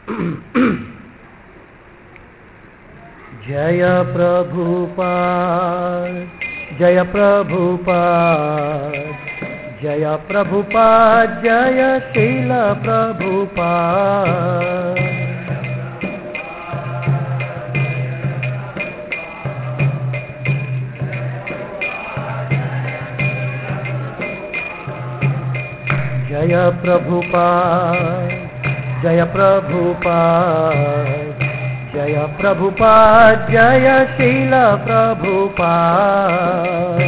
जय प्रभुपाद, जय प्रभुपाद, जय प्रभुपाद, जय श्रील प्रभुपाद। जय प्रभुपाद, जय प्रभुपाद, जय प्रभुपाद, जय श्रील प्रभुपाद।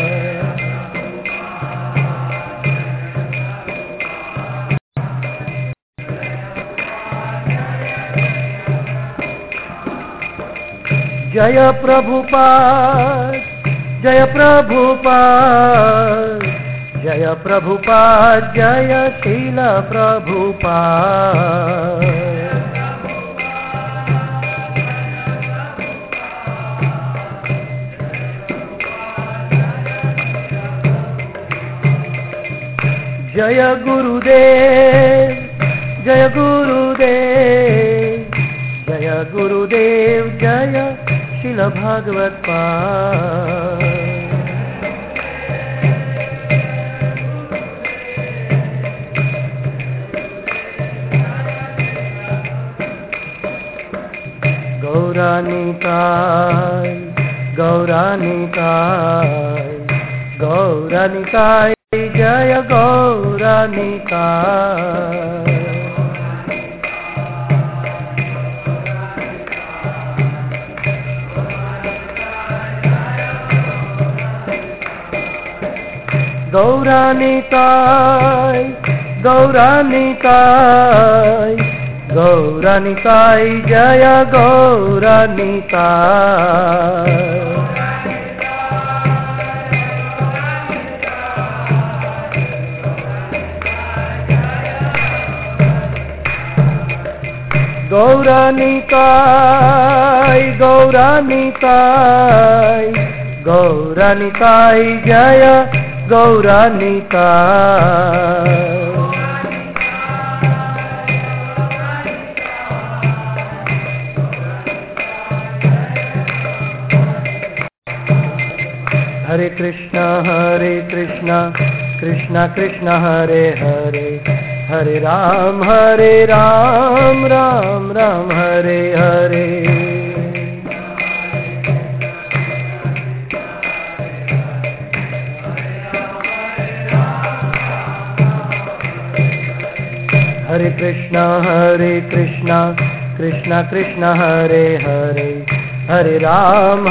जय प्रभुपाद, जय प्रभुपाद, जय प्रभुपाद, जय श्रील प्रभुपाद। जय गुरुदेव, जय गुरुदेव, जय गुरुदेव, जय श्रील भागवत पाद। गौरानिताय, गौरानिताय, गौरानिताय, जय गौरानिताय। गौरानिताय, गौरानिताय, गौरानिताय, जय गौरानिताय। गौरानिताय, गौरानिताय, गौरानिताय, जय गौरानिताय। हरे कृष्णा, कृष्णा कृष्णा हरे हरे, हरे राम, राम राम हरे हरे। हरे कृष्णा, कृष्णा कृष्णा हरे हरे, हरे राम,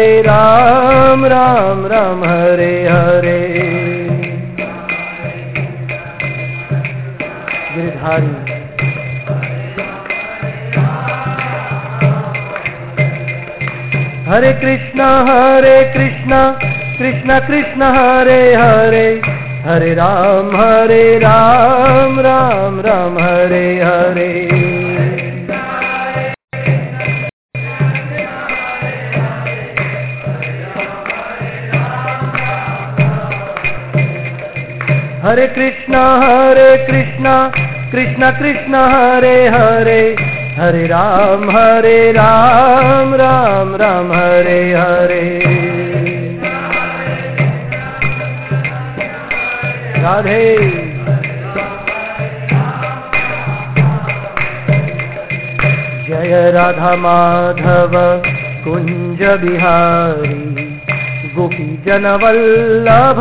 राम राम हरे हरे। गिरधारी हरे कृष्णा, कृष्णा कृष्णा हरे हरे, हरे राम, राम राम हरे हरे। हरे कृष्णा, कृष्णा कृष्णा हरे हरे, हरे राम, राम राम हरे हरे। राधे जय राधा माधव कुंज बिहारी, गोपी जन वल्लभ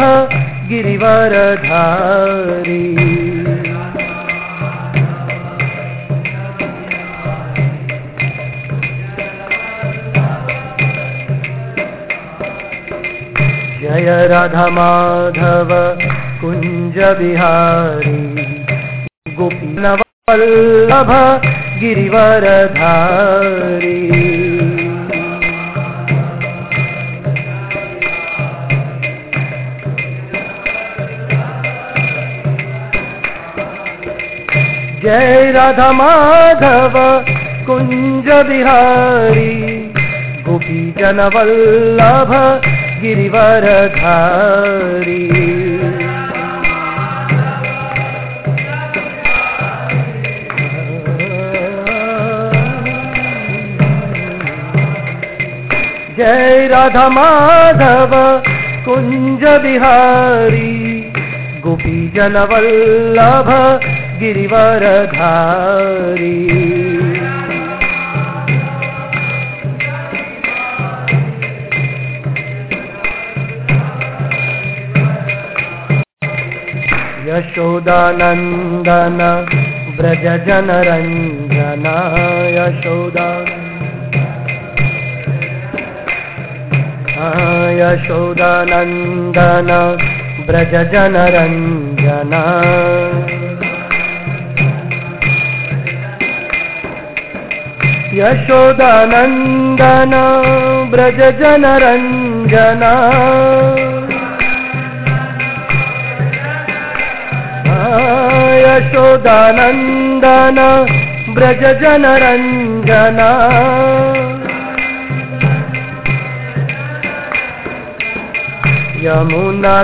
गिरिवरधारी। जय राधा माधव कुंज बिहारी, गोपी जन वल्लभ गिरिवरधारी। जय राधा माधव कुंज बिहारी, गोपी जन वल्लभ गिरिवरधारी। राधा माधव कुंज बिहारी गोपी जन वल्लभ गिरिवरधारी। यशोदानंदन ब्रज जन रंजन यशोदानंदन ब्रज जन रंजन। यशोदानंदन ब्रज जन रंजन। यशोदानंदन ब्रज जन रंजन। यमुना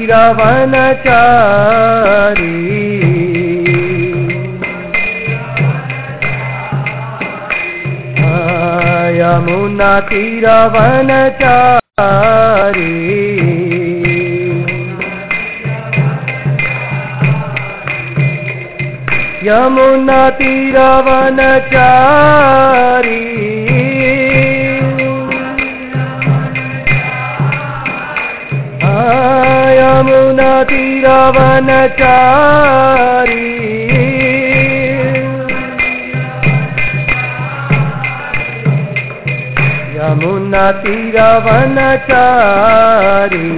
तीरवनचारी यमुना तीरवनचारी। यमुना तीरवनचारी। यमुना तीरवनचारी। यमुना तीरवनचारी।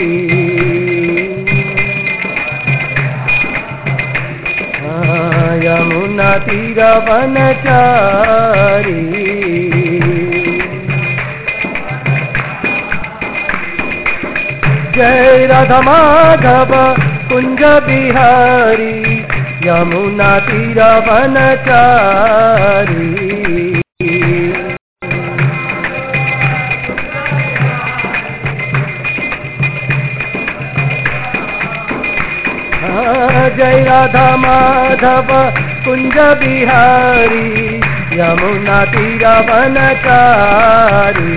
यमुना तीरवनचारी। जय राधा माधव कुंज बिहारी यमुना तीरवनचारी। जय राधा माधव कुंज बिहारी यमुना तीरवनचारी।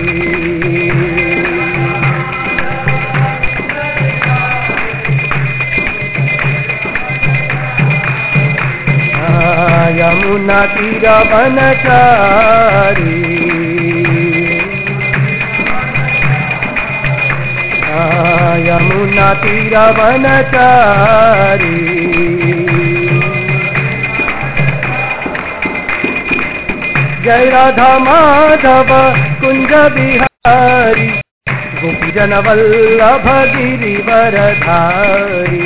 यमुना तीरवनचारी। यमुना तीरवनचारी। जय राधा माधव कुंज बिहारी गोपी जन वल्लभ गिरिवरधारी।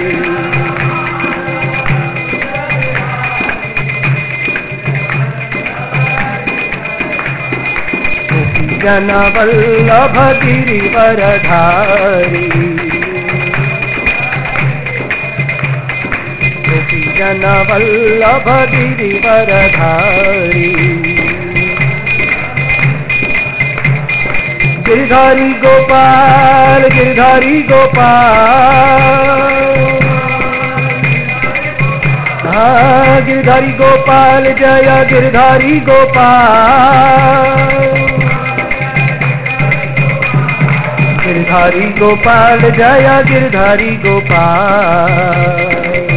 जन वल्लभ गिरिवरधारी। गोपी जन वल्लभ गिरिवरधारी। गिरधारी गोपाल गिरधारी गोपाल गिरधारी गोपाल जय गिरधारी गोपाल। गिरधारी गोपाल जय गिरधारी गोपाल।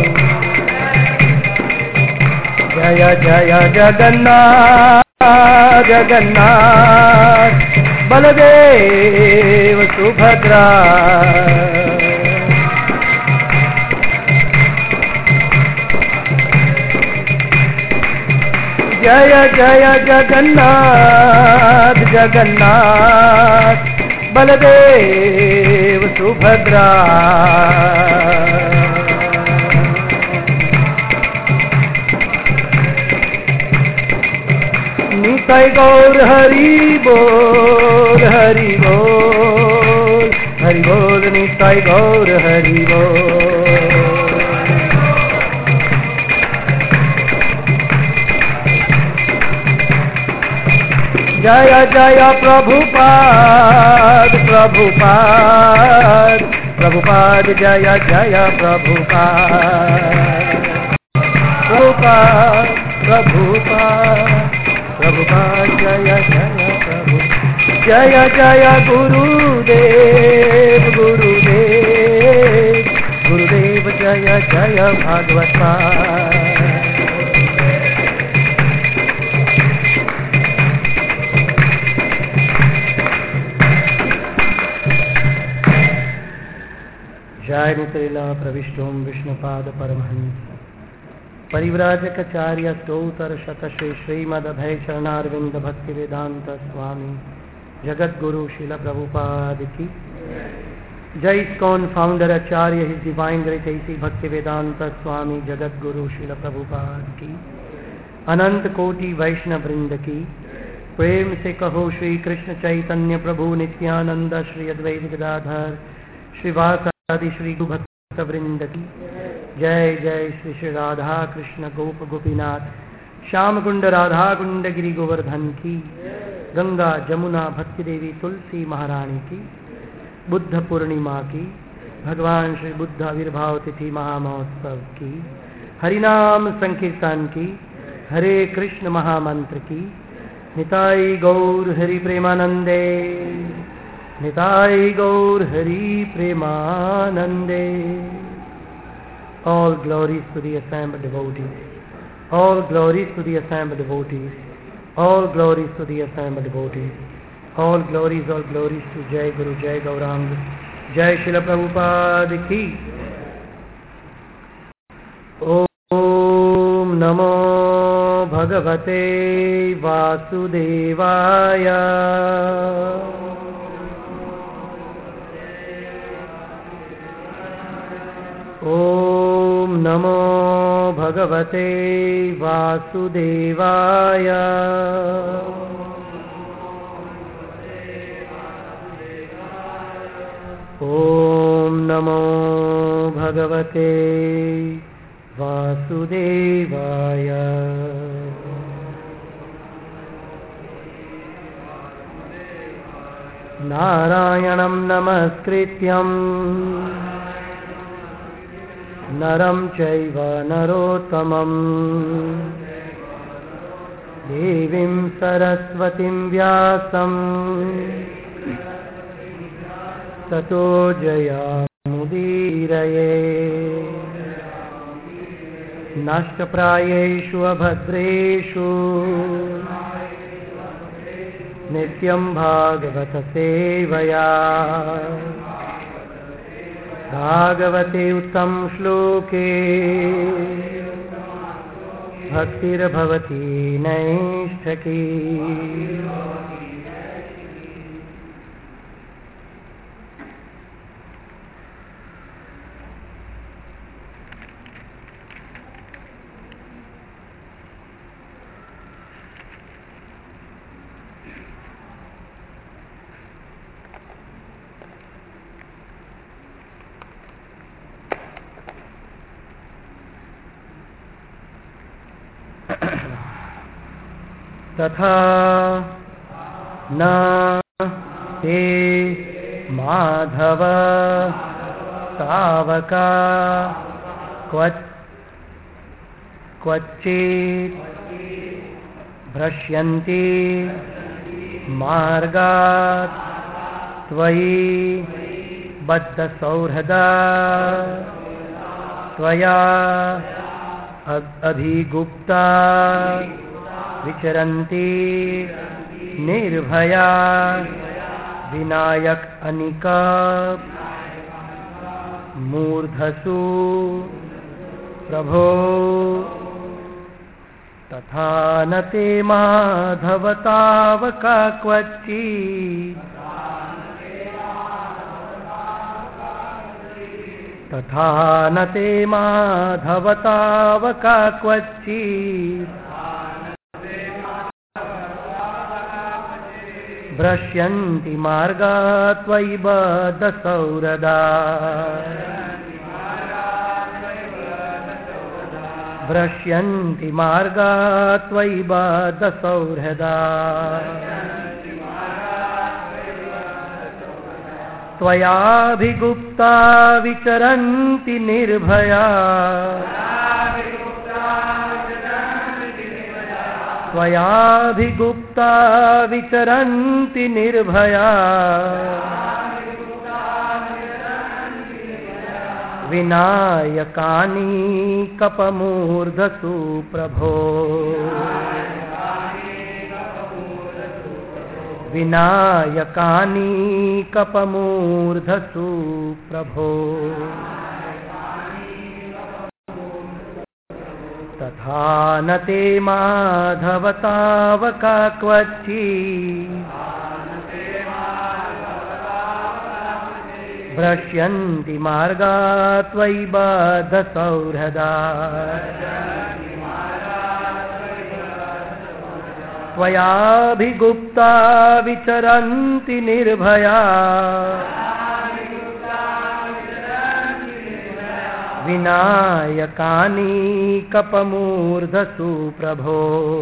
जय जय जगन्नाथ जगन्नाथ बलदेव सुभद्रा। जय जय जगन्नाथ जगन्नाथ बलदेव सुभद्रा। निताय गौर हरि बोल हरि बोल हरि बोल निताय गौर हरि बोल। जय जय प्रभुपाद प्रभुपाद प्रभुपाद जय जय प्रभुपाद प्रभुपाद प्रभुपाद प्रभुपाद जय जय प्रभु। जय जय गुरुदेव गुरुदेव गुरुदेव जय जय भागवत जय नितलीला प्रविष्टों विष्णुपाद परमहंस परिव्राजकाचार्य स्तोत्र शत श्री श्रीमदभय चरणारविंद भक्ति वेदांत स्वामी जगद्गुरु श्रील प्रभुपाद की जय। ISKCON founder acharya his divine grace A C Bhakti Vedanta स्वामी जगद्गुरु श्रील प्रभुपाद की अनंत कोटि वैष्णव वृंद की प्रेम से कहो श्री कृष्ण चैतन्य प्रभु नित्यानंद श्री अद्वैत गदाधर श्रीवासादि श्री भक्त वृंद की जय। जय श्री श्री राधा कृष्ण गोप गोपीनाथ श्याम कुंड राधा कुंड गिरि गोवर्धन की गंगा जमुना भक्ति देवी तुलसी महारानी की बुद्ध पूर्णिमा की भगवान श्री बुद्ध आविर्भाव तिथि महामहोत्सव की हरिनाम संकीर्तन की हरे कृष्ण महामंत्र की निताई गौर हरि प्रेमानंदे निताई गौर हरि प्रेमानंदे। All glories to the assembled devotees. All glories to the assembled devotees. All glories to the assembled devotees. All glories to Jai Guru Jai Gaurang Jai Srila Prabhupada ki. Om Namo Bhagavate Vasudevaya. Om Namo Bhagavate Vasudevaya. Om Namo Bhagavate Vasudevaya. Narayanam namaskrityam नरं चैव नरोत्तमं देवीं सरस्वतीं व्यासं ततो जयामुदीरये। नष्टप्रायेषु अभद्रेषु नित्यं भागवत सेवया भागवते उत्तम श्लोके भक्तिर्भवति नैष्ठकी। तथा न ते माधव तावका क्वचित् भ्रश्यन्ति मार्गात् त्वयि बद्धसौहृदा त्वया अभिगुप्ता विचरन्ति निर्भया विनायक अनिका मूर्धसु प्रभो। तथा न ते माधव तावका क्वचित् तथा न ते माधव तावका क्वचित् भ्रश्यन्ति मार्गात् त्वयि बद्धसौहृदा भ्रश्यन्ति मार्गात् त्वयि बद्धसौहृदा त्वयाभिगुप्ता विचरन्ति निर्भया त्वयाभिगुप्ता विचरन्ति निर्भया विनायकानि कपमूर्धसु प्रभो विनायकानि कपमूर्धसु प्रभो तथा न ते माधव तावका क्वचित् भ्रश्यन्ति मार्गात् त्वयि बद्धसौहृदा त्वयाभिगुप्ता विचरन्ति निर्भया विनायकानि कपमूर्धसु प्रभो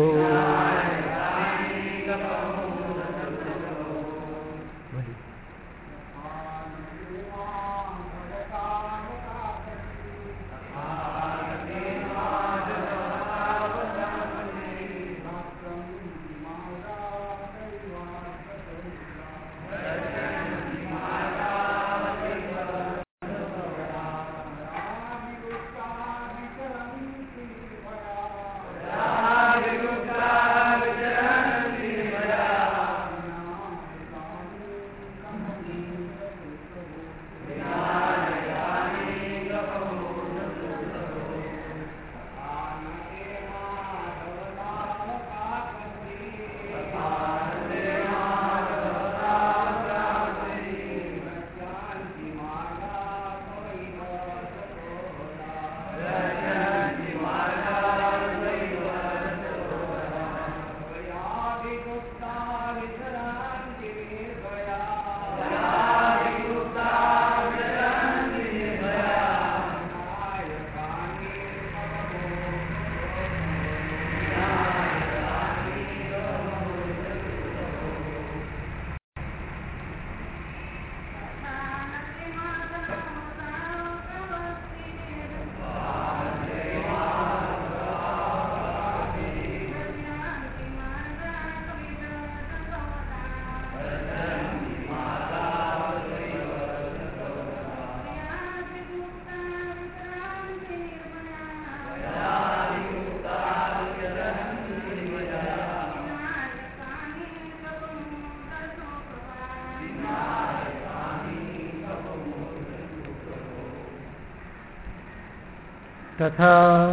तथा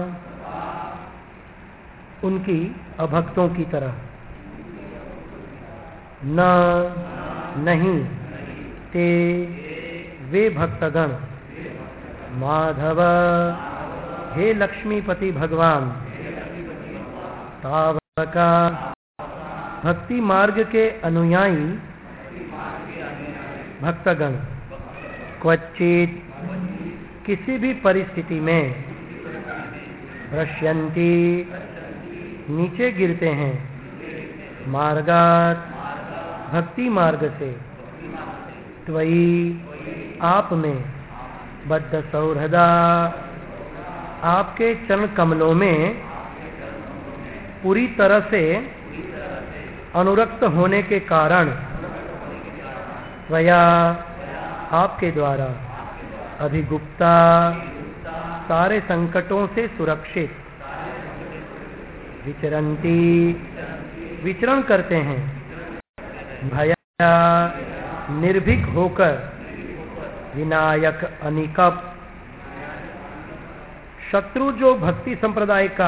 उनकी अभक्तों की तरह न नहीं ते वे भक्तगण माधव हे लक्ष्मीपति भगवान तावका भक्ति मार्ग के अनुयायी भक्तगण क्वचित किसी भी परिस्थिति में भ्रश्यन्ति नीचे गिरते हैं मार्गात भक्ति मार्ग से त्वयि आप में बद्ध सौहृदा आपके चरण कमलों में पूरी तरह से अनुरक्त होने के कारण त्वया आपके द्वारा अभिगुप्ता सारे संकटों से सुरक्षित विचरंती विचरण करते हैं भया निर्भीक होकर विनायक अनिकप शत्रु जो भक्ति संप्रदाय का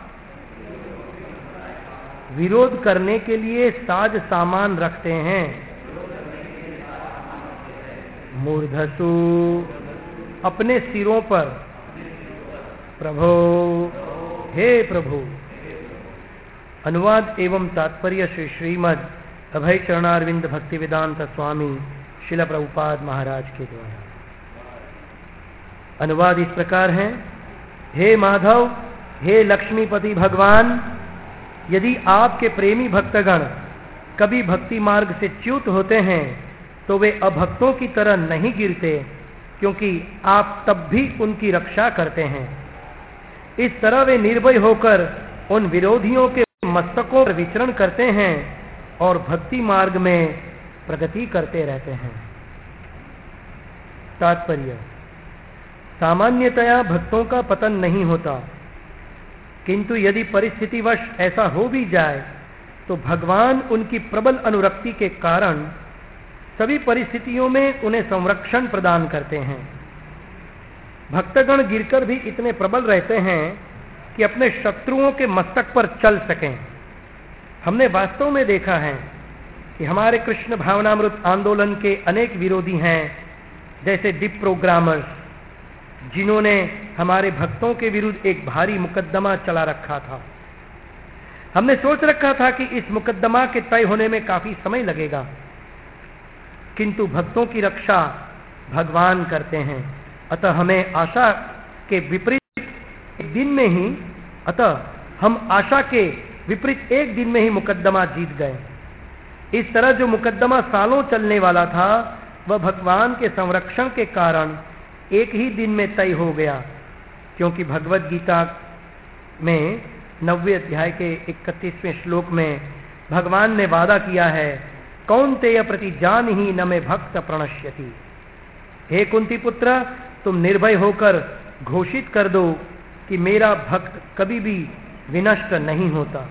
विरोध करने के लिए साज सामान रखते हैं मूर्धसु अपने सिरों पर प्रभो हे प्रभु। अनुवाद एवं तात्पर्य श्री श्रीमद् अभय चरणारविंद भक्ति वेदांत स्वामी शिला प्रभुपाद महाराज के द्वारा। अनुवाद इस प्रकार है। हे माधव हे लक्ष्मीपति भगवान, यदि आपके प्रेमी भक्तगण कभी भक्ति मार्ग से च्युत होते हैं तो वे अभक्तों की तरह नहीं गिरते, क्योंकि आप तब भी उनकी रक्षा करते हैं। इस तरह वे निर्भय होकर उन विरोधियों के मस्तकों पर विचरण करते हैं और भक्ति मार्ग में प्रगति करते रहते हैं। तात्पर्य, सामान्यतया भक्तों का पतन नहीं होता, किंतु यदि परिस्थितिवश ऐसा हो भी जाए तो भगवान उनकी प्रबल अनुरक्ति के कारण सभी परिस्थितियों में उन्हें संरक्षण प्रदान करते हैं। भक्तगण गिरकर भी इतने प्रबल रहते हैं कि अपने शत्रुओं के मस्तक पर चल सकें। हमने वास्तव में देखा है कि हमारे कृष्ण भावनामृत आंदोलन के अनेक विरोधी हैं, जैसे डिप प्रोग्रामर्स, जिन्होंने हमारे भक्तों के विरुद्ध एक भारी मुकदमा चला रखा था। हमने सोच रखा था कि इस मुकदमा के तय होने में काफी समय लगेगा, किंतु भक्तों की रक्षा भगवान करते हैं। अतः हमें आशा के विपरीत एक दिन में ही हम आशा के विपरीत एक दिन में ही मुकदमा जीत गए। इस तरह जो मुकदमा सालों चलने वाला था वह भगवान के संरक्षण के कारण एक ही दिन में तय हो गया, क्योंकि भगवत गीता में 9वें अध्याय के 31वें श्लोक में भगवान ने वादा किया है, कौन्तेय प्रति जान ही न में भक्त प्रणश्यति। हे कुंती पुत्र, तुम निर्भय होकर घोषित कर दो कि मेरा भक्त कभी भी विनष्ट नहीं होता।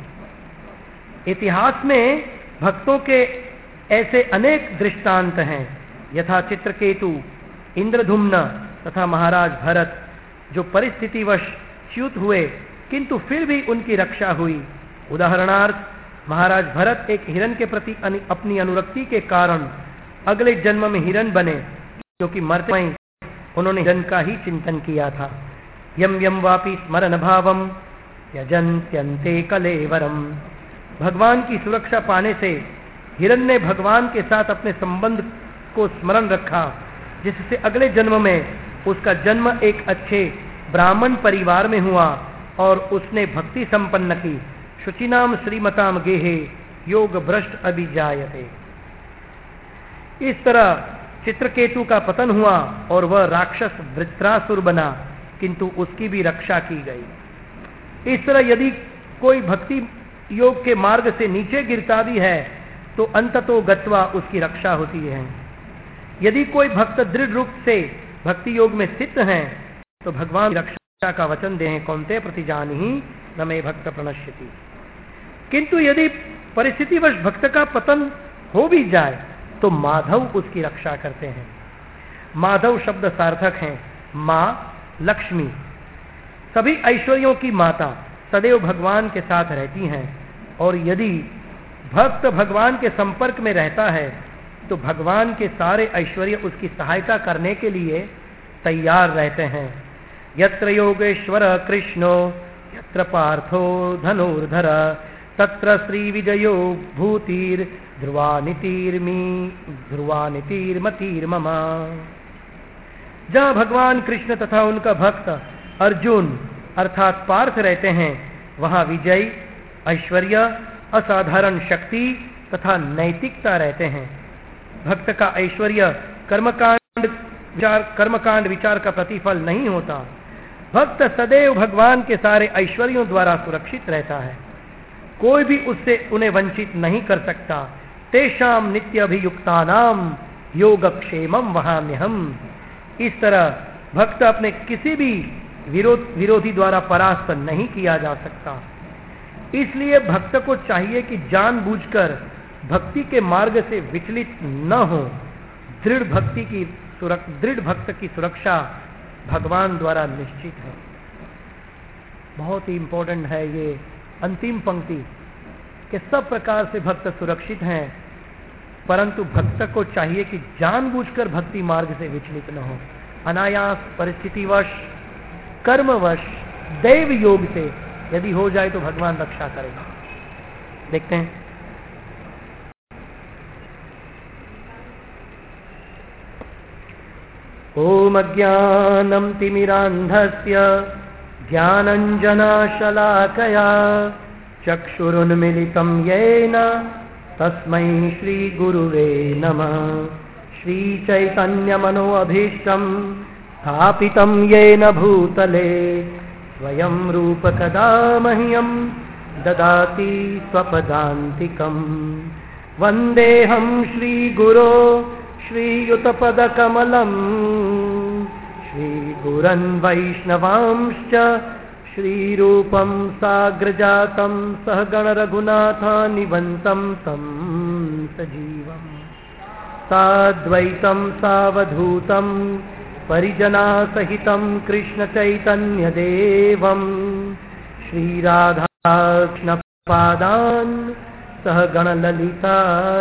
इतिहास में भक्तों के ऐसे अनेक दृष्टांत हैं, यथा चित्रकेतु, इंद्रधुम्न तथा महाराज भरत, जो परिस्थितिवश च्युत हुए किंतु फिर भी उनकी रक्षा हुई। उदाहरणार्थ महाराज भरत एक हिरण के प्रति अपनी अनुरक्ति के कारण अगले जन्म में हिरण बने, क्योंकि मरते समय उन्होंने हिरण का ही चिंतन किया था। यम यम वापि स्मरण भावम यजन्त्यन्ते कलेवरम। भगवान की सुरक्षा पाने से हिरण ने भगवान के साथ अपने संबंध को स्मरण रखा, जिससे अगले जन्म में उसका जन्म एक अच्छे ब्राह्मण परिवार में हुआ और उसने भक्ति संपन्न की। शुचिनाम श्रीमताम गेहे योग भ्रष्ट अभिजायते। इस तरह चित्रकेतु का पतन हुआ और वह राक्षस वृत्रासुर बना, किंतु उसकी भी रक्षा की गई। इस तरह यदि कोई भक्ति योग के मार्ग से नीचे गिरता भी है तो अंततो गत्वा उसकी रक्षा होती है। यदि कोई भक्त दृढ़ रूप से भक्ति योग में स्थित हैं तो भगवान रक्षा का वचन दे हैं, कौन्तेय प्रतिजानीहि न मे भक्त प्रणश्यति। किंतु यदि परिस्थितिवश भक्त का पतन हो भी जाए तो माधव उसकी रक्षा करते हैं। माधव शब्द सार्थक हैं, माँ लक्ष्मी, सभी ऐश्वर्यों की माता, सदैव भगवान के साथ रहती हैं। और यदि भक्त भगवान के संपर्क में रहता है तो भगवान के सारे ऐश्वर्य उसकी सहायता करने के लिए तैयार रहते हैं। यत्र योगेश्वर कृष्णो यत्र पार्थो धनुर्धर तत्र श्री विजयो भूतिर ध्रुवानितिर्मतिर्मम। जहाँ भगवान कृष्ण तथा उनका भक्त अर्जुन अर्थात पार्थ रहते हैं, वहाँ विजय, ऐश्वर्य, असाधारण शक्ति तथा नैतिकता रहते हैं। भक्त का ऐश्वर्य कर्मकांड विचार का प्रतिफल नहीं होता। भक्त सदैव भगवान के सारे ऐश्वर्यों द्वारा सुरक्षित रहता है, कोई भी उससे उन्हें वंचित नहीं कर सकता। तेषाम नित्य अभियुक्तानाम योगक्षेमम वहाम्यहम। इस तरह भक्त अपने किसी भी विरोधी द्वारा परास्त नहीं किया जा सकता। इसलिए भक्त को चाहिए कि जानबूझकर भक्ति के मार्ग से विचलित न हो। दृढ़ भक्त की सुरक्षा भगवान द्वारा निश्चित है। बहुत ही इंपॉर्टेंट है ये अंतिम पंक्ति कि सब प्रकार से भक्त सुरक्षित हैं, परंतु भक्त को चाहिए कि जानबूझकर भक्ति मार्ग से विचलित न हो। अनायास, परिस्थितिवश, कर्मवश, दैव योग से यदि हो जाए तो भगवान रक्षा करेगा। देखते हैं ओम अज्ञानं तिमिरान्धस्य ज्ञानञ्जनशलाकया चक्षुरुन्मिलितं येन तस्मै श्रीगुरुवे नमः। श्रीचैतन्यमनोऽभीष्टं स्थापितं येन भूतले स्वयं रूप कदा मह्यं ददाति स्वपदान्तिकम्। वन्देऽहं श्रीगुरो श्रीयुतपदकमलम् श्रीगुरन् वैष्णवांश्च श्रीरूपं साग्रजातं सहगणरघुनाथान्वितं तं सजीवम् साद्वैतं सावधूतं परिजनासहितं कृष्णचैतन्यदेवं श्रीराधाकृष्णपादान् सहगणललिता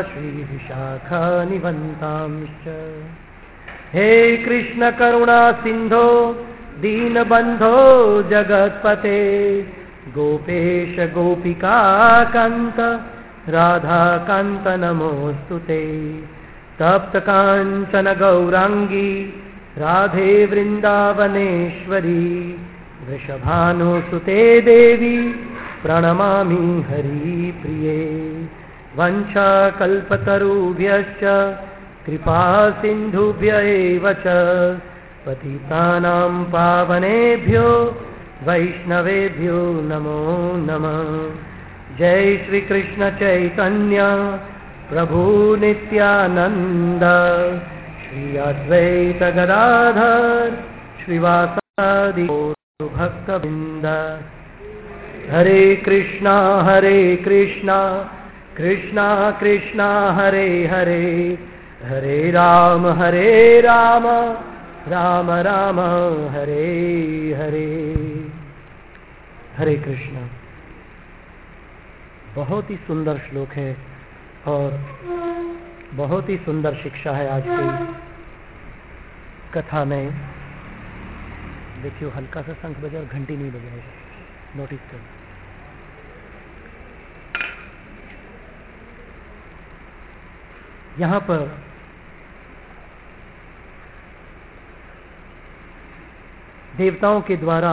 श्रीविशाखान्वितांश्च। हे कृष्ण करुणा सिंधो दीनबंधो जगत्पते गोपेश गोपिका कांत राधा कांत नमोस्तुते। तप्त कांचन गौरांगी राधे वृंदावनेश्वरी वृषभानुसुते देवी प्रणमामि हरिप्रिये। वंशाकल्पतरुभ्यश्च कृपा सिन्धुभ्य एव च पतितानां पावनेभ्यो वैष्णवेभ्यो नमो नमः। जय श्री कृष्ण चैतन्य प्रभु नित्यानंद श्री अद्वैत गदाधर श्रीवासादि भक्तवृंद। हरे कृष्णा कृष्णा कृष्णा हरे हरे हरे राम राम राम हरे हरे। हरे कृष्णा। बहुत ही सुंदर श्लोक है और बहुत ही सुंदर शिक्षा है आज की कथा में। देखियो हल्का सा शंख बजा और घंटी नहीं बजाएगा, नोटिस करो। यहाँ पर देवताओं के द्वारा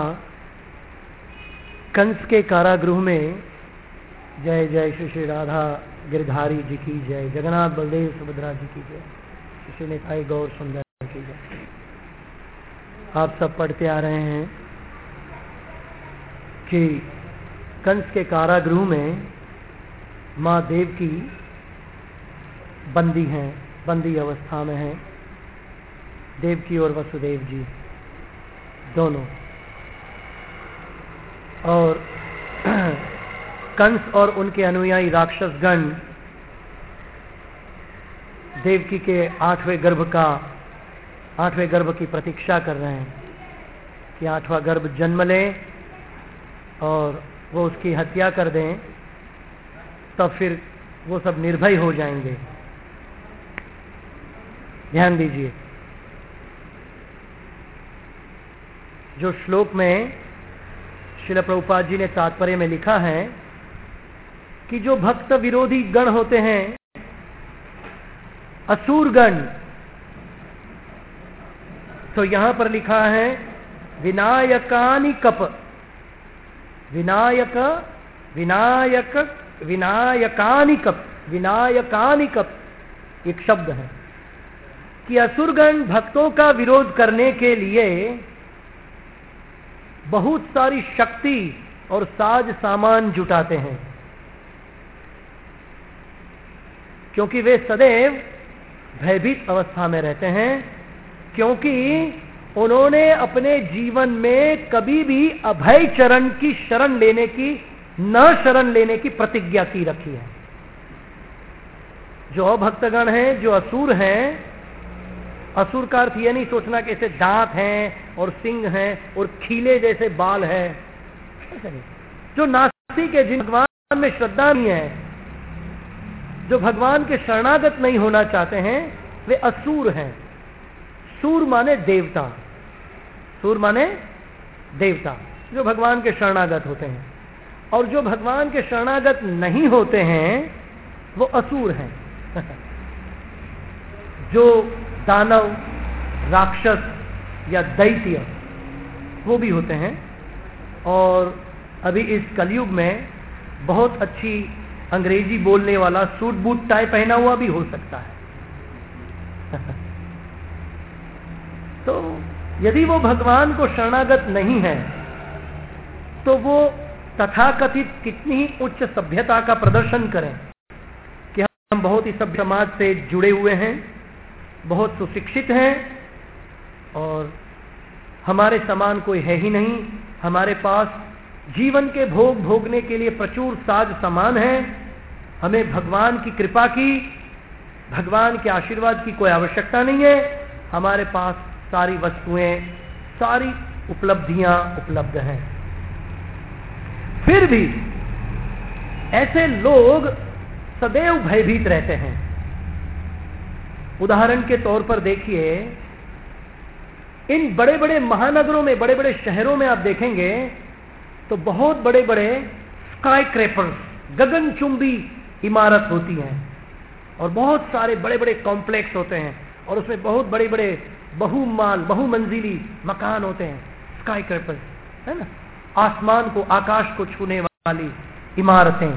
कंस के कारागृह में जय जय श्री श्री राधा गिरधारी जी की जय, जगन्नाथ बलदेव सुभद्रा जी की जय, श्री निताई गौर सुंदर की जय। आप सब पढ़ते आ रहे हैं कि कंस के कारागृह में माँ देवकी बंदी हैं, बंदी अवस्था में हैं, देवकी और वसुदेव जी दोनों। और कंस और उनके अनुयायी राक्षसगण देवकी के 8वें गर्भ की प्रतीक्षा कर रहे हैं कि 8वां गर्भ जन्म ले और वो उसकी हत्या कर दें, तब फिर वो सब निर्भय हो जाएंगे। ध्यान दीजिए, जो श्लोक में श्रील प्रभुपाद जी ने तात्पर्य में लिखा है कि जो भक्त विरोधी गण होते हैं, असुर गण, तो यहां पर लिखा है विनायकानि कप, विनायकानि कप एक शब्द है कि असुरगण भक्तों का विरोध करने के लिए बहुत सारी शक्ति और साज सामान जुटाते हैं, क्योंकि वे सदैव भयभीत अवस्था में रहते हैं, क्योंकि उन्होंने अपने जीवन में कभी भी अभय चरण की शरण लेने की प्रतिज्ञा की रखी है। जो अभक्तगण हैं, जो असुर हैं, असुर का अर्थ यह नहीं सोचना कि ऐसे दांत हैं और सिंह हैं और खीले जैसे बाल है, जो नास्तिक है, जिन भगवान में श्रद्धा नहीं है, जो भगवान के शरणागत नहीं होना चाहते हैं, वे असुर हैं। सूर माने देवता, सूर माने देवता, जो भगवान के शरणागत होते हैं। और जो भगवान के शरणागत नहीं होते हैं वो असुर हैं। जो दानव, राक्षस या दैत्य वो भी होते हैं। और अभी इस कलयुग में बहुत अच्छी अंग्रेजी बोलने वाला सूट बूट टाई पहना हुआ भी हो सकता है। तो यदि वो भगवान को शरणागत नहीं है तो वो तथाकथित कितनी ही उच्च सभ्यता का प्रदर्शन करें कि हम बहुत ही सभ्य समाज से जुड़े हुए हैं, बहुत सुशिक्षित हैं और हमारे समान कोई है ही नहीं, हमारे पास जीवन के भोग भोगने के लिए प्रचुर साज सामान है, हमें भगवान की कृपा की, भगवान के आशीर्वाद की कोई आवश्यकता नहीं है, हमारे पास सारी वस्तुएं, सारी उपलब्धियां उपलब्ध हैं। फिर भी ऐसे लोग सदैव भयभीत रहते हैं। उदाहरण के तौर पर देखिए, इन बड़े बड़े महानगरों में, बड़े बड़े शहरों में आप देखेंगे तो बहुत बड़े बड़े स्काई क्रेपर्स, गगनचुंबी इमारत होती हैं और बहुत सारे बड़े बड़े कॉम्प्लेक्स होते हैं और उसमें बहुत बड़े बड़े बहुमंजिली मकान होते हैं, स्काई क्रेपर्स, है ना, आसमान को, आकाश को छूने वाली इमारतें,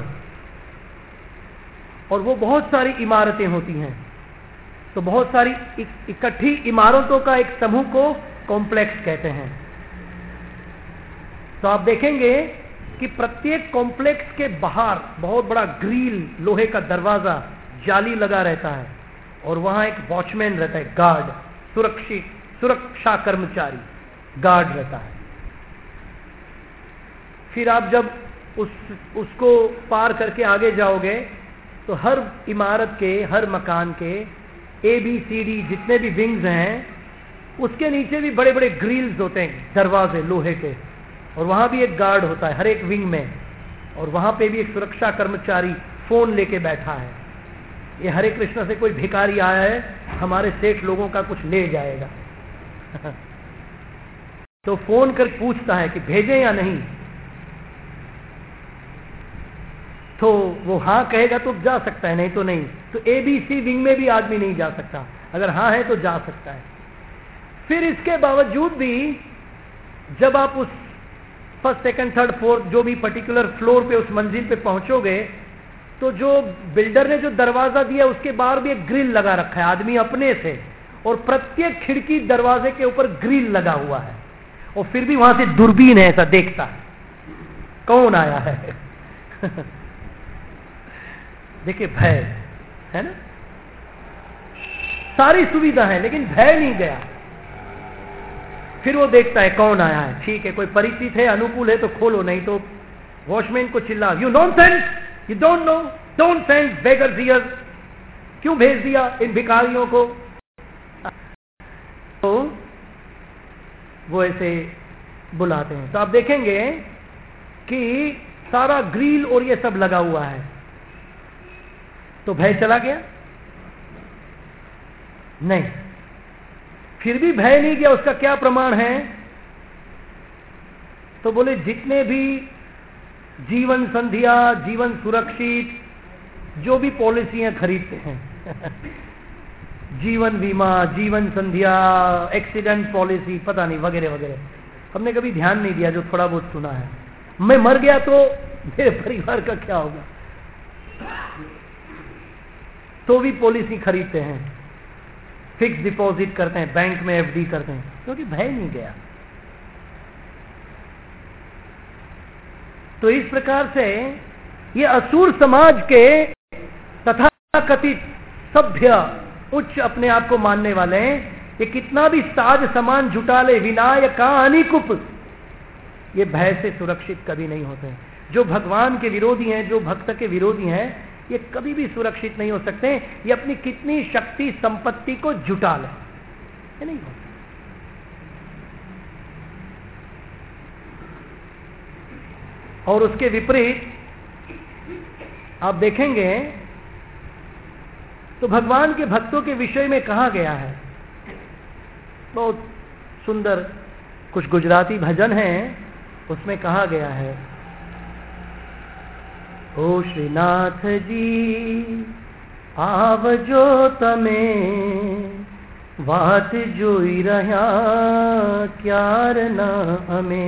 और वो बहुत सारी इमारतें होती हैं। तो बहुत सारी इकट्ठी इमारतों का एक समूह को कॉम्प्लेक्स कहते हैं। तो आप देखेंगे कि प्रत्येक कॉम्प्लेक्स के बाहर बहुत बड़ा ग्रिल, लोहे का दरवाजा, जाली लगा रहता है और वहां एक वॉचमैन रहता है, गार्ड, सुरक्षा कर्मचारी गार्ड रहता है। फिर आप जब उसको पार करके आगे जाओगे तो हर इमारत के, हर मकान के ABCD जितने भी विंग्स हैं, उसके नीचे भी बड़े बड़े ग्रिल्स होते हैं, दरवाजे लोहे के, और वहां भी एक गार्ड होता है हर एक विंग में, और वहां पे भी एक सुरक्षा कर्मचारी फोन लेके बैठा है। ये हरे कृष्णा से कोई भिखारी आया है, हमारे सेठ लोगों का कुछ ले जाएगा तो फोन कर पूछता है कि भेजें या नहीं, तो वो हाँ कहेगा तो जा सकता है, नहीं तो नहीं। तो ABC विंग में भी आदमी नहीं जा सकता, अगर हाँ है तो जा सकता है। फिर इसके बावजूद भी जब आप उस फर्स्ट, सेकंड, थर्ड, फोर्थ जो भी पर्टिकुलर फ्लोर पे, उस मंजिल पे पहुंचोगे तो जो बिल्डर ने जो दरवाजा दिया उसके बाहर भी एक ग्रिल लगा रखा है आदमी अपने से, और प्रत्येक खिड़की दरवाजे के ऊपर ग्रिल लगा हुआ है, और फिर भी वहां से दूरबीन है, ऐसा देखता है कौन आया है देखिए भय है ना, सारी सुविधा है लेकिन भय नहीं गया। फिर वो देखता है कौन आया है, ठीक है कोई परिचित है, अनुकूल है तो खोलो, नहीं तो वॉचमैन को चिल्ला, you nonsense, you don't know, don't send beggars here, क्यों भेज दिया इन भिखारियों को। तो वो ऐसे बुलाते हैं। तो आप देखेंगे कि सारा ग्रिल और ये सब लगा हुआ है, तो भय चला गया? नहीं। फिर भी भय नहीं गया, उसका क्या प्रमाण है? तो बोले जितने भी जीवन संध्या, जीवन सुरक्षित, जो भी पॉलिसियां खरीदते हैं जीवन बीमा, जीवन संध्या, एक्सीडेंट पॉलिसी, पता नहीं वगैरह वगैरह, हमने कभी ध्यान नहीं दिया, जो थोड़ा बहुत सुना है। मैं मर गया तो मेरे परिवार का क्या होगा, तो भी पॉलिसी खरीदते हैं, फिक्स डिपॉजिट करते हैं, बैंक में FD करते हैं, क्योंकि भय नहीं गया। तो इस प्रकार से ये असुर समाज के तथाकथित सभ्य, उच्च अपने आप को मानने वाले, ये कितना भी साज सामान जुटा ले, विनायका अनिकुप, ये भय से सुरक्षित कभी नहीं होते हैं। जो भगवान के विरोधी हैं, जो भक्त के विरोधी हैं, ये कभी भी सुरक्षित नहीं हो सकते। ये अपनी कितनी शक्ति संपत्ति को जुटा ले, ये नहीं होता। और उसके विपरीत आप देखेंगे तो भगवान के भक्तों के विषय में कहा गया है, बहुत सुंदर कुछ गुजराती भजन हैं, उसमें कहा गया है, ओ श्रीनाथ जी आवजो तमे વાત જોઈ રહ્યા ક્યાર ના અમે,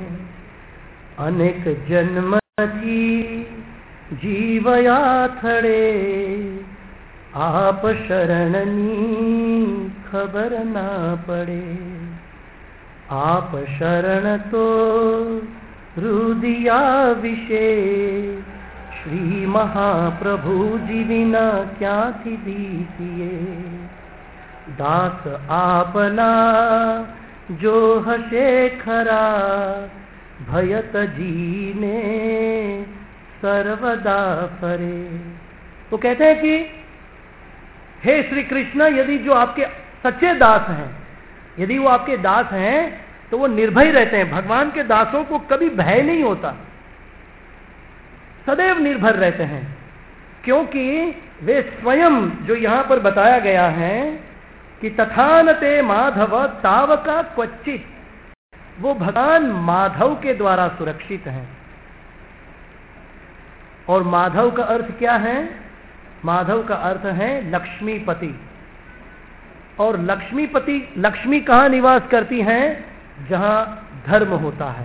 અનેક જન્મથી જીવયા થડે આપ શરણની ખબર ના પડે, આપ શરણ તો रुदिया विशेष श्री महाप्रभु जी बिना क्या थी दीसिए। दास आपना जो हसे खरा भयत जीने सर्वदा फरे। वो कहते हैं कि हे श्री कृष्ण, यदि जो आपके सच्चे दास हैं, यदि वो आपके दास हैं तो वो निर्भय रहते हैं। भगवान के दासों को कभी भय नहीं होता, सदैव निर्भर रहते हैं, क्योंकि वे स्वयं, जो यहां पर बताया गया है कि तथानते माधव तावका क्वचित, वो भगवान माधव के द्वारा सुरक्षित हैं। और माधव का अर्थ क्या है? माधव का अर्थ है लक्ष्मीपति। और लक्ष्मीपति, लक्ष्मी कहां निवास करती हैं? जहां धर्म होता है,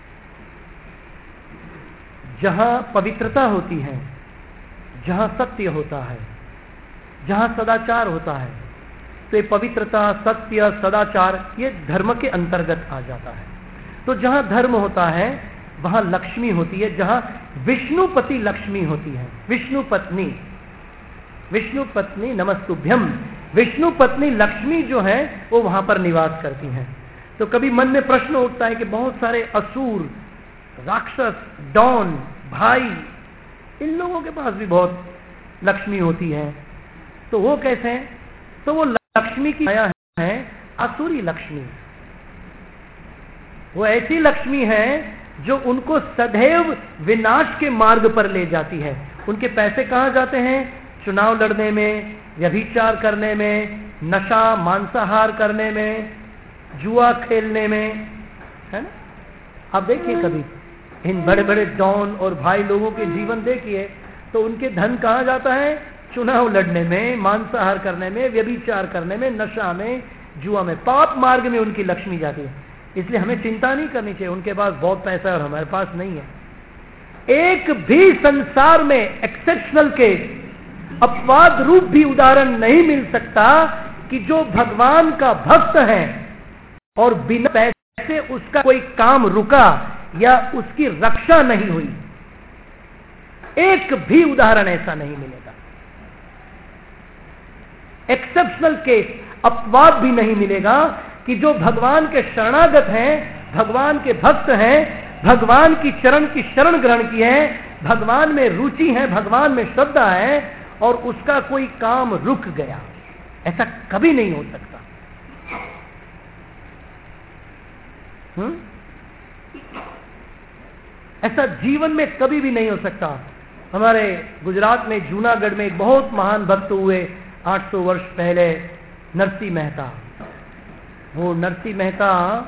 जहां पवित्रता होती है, जहां सत्य होता है, जहां सदाचार होता है। तो ये पवित्रता, सत्य, सदाचार ये धर्म के अंतर्गत आ जाता है। तो जहां धर्म होता है वहां लक्ष्मी होती है, जहां विष्णुपति लक्ष्मी होती है। विष्णु पत्नी, विष्णु पत्नी नमस्तुभ्यम, विष्णु पत्नी लक्ष्मी जो है वो वहां पर निवास करती हैं। तो कभी मन में प्रश्न उठता है कि बहुत सारे असुर, राक्षस, डॉन, भाई, इन लोगों के पास भी बहुत लक्ष्मी होती है, तो वो कैसे हैं? तो वो लक्ष्मी की माया है असुरी लक्ष्मी। वो ऐसी लक्ष्मी है जो उनको सदैव विनाश के मार्ग पर ले जाती है। उनके पैसे कहां जाते हैं? चुनाव लड़ने में, व्यभिचार करने में, नशा मांसाहार करने में, जुआ खेलने में, है ना। आप देखिए कभी इन बड़े बड़े डॉन और भाई लोगों के जीवन देखिए, तो उनके धन कहां जाता है? चुनाव लड़ने में, मांसाहार करने में, व्यभिचार करने में, नशा में, जुआ में, पाप मार्ग में उनकी लक्ष्मी जाती है। इसलिए हमें चिंता नहीं करनी चाहिए, उनके पास बहुत पैसा है और हमारे पास नहीं है। एक भी संसार में एक्सेप्शनल केस, अपवाद रूप भी उदाहरण नहीं मिल सकता कि जो भगवान का भक्त है और बिना पैसे उसका कोई काम रुका या उसकी रक्षा नहीं हुई। एक भी उदाहरण ऐसा नहीं मिलेगा। एक्सेप्शनल केस, अपवाद भी नहीं मिलेगा कि जो भगवान के शरणागत हैं, भगवान के भक्त हैं, भगवान की चरण की शरण ग्रहण की है, भगवान में रुचि है, भगवान में श्रद्धा है और उसका कोई काम रुक गया, ऐसा कभी नहीं हो सकता। ऐसा जीवन में कभी भी नहीं हो सकता। हमारे गुजरात में जूनागढ़ में एक बहुत महान भक्त हुए 800 वर्ष पहले, नरसिंह मेहता। वो नरसिंह मेहता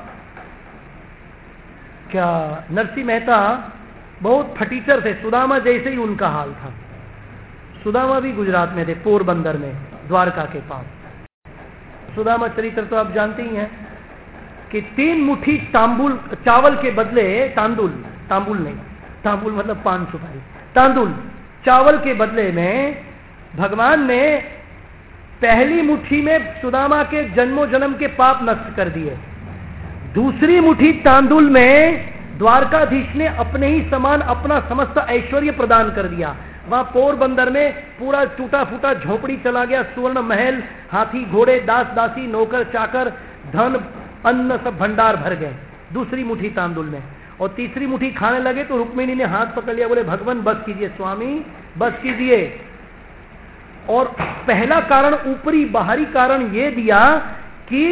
क्या, नरसिंह मेहता बहुत फटीचर थे, सुदामा जैसे ही उनका हाल था। सुदामा भी गुजरात में थे, पोरबंदर में, द्वारका के पास। सुदामा चरित्र तो आप जानते ही हैं कि 3 मुट्ठी तांबुल, चावल के बदले तांदुल, तांबुल नहीं, तांबुल मतलब पान सुपारी, तांदुल, चावल के बदले में भगवान ने पहली मुट्ठी में सुदामा के जन्मों जन्म के पाप नष्ट कर दिए। दूसरी मुट्ठी तांदुल में द्वारकाधीश ने अपने ही समान अपना समस्त ऐश्वर्य प्रदान कर दिया। वहां पोरबंदर में पूरा टूटा फूटा झोपड़ी चला गया, स्वर्ण महल, हाथी घोड़े, दास दासी, नौकर चाकर, धन अन्न सब भंडार भर गए दूसरी मुट्ठी तांदुल में। और तीसरी मुट्ठी खाने लगे तो रुक्मिणी ने हाथ पकड़ लिया, बोले भगवान बस कीजिए स्वामी, बस कीजिए। और पहला कारण, ऊपरी बाहरी कारण ये दिया कि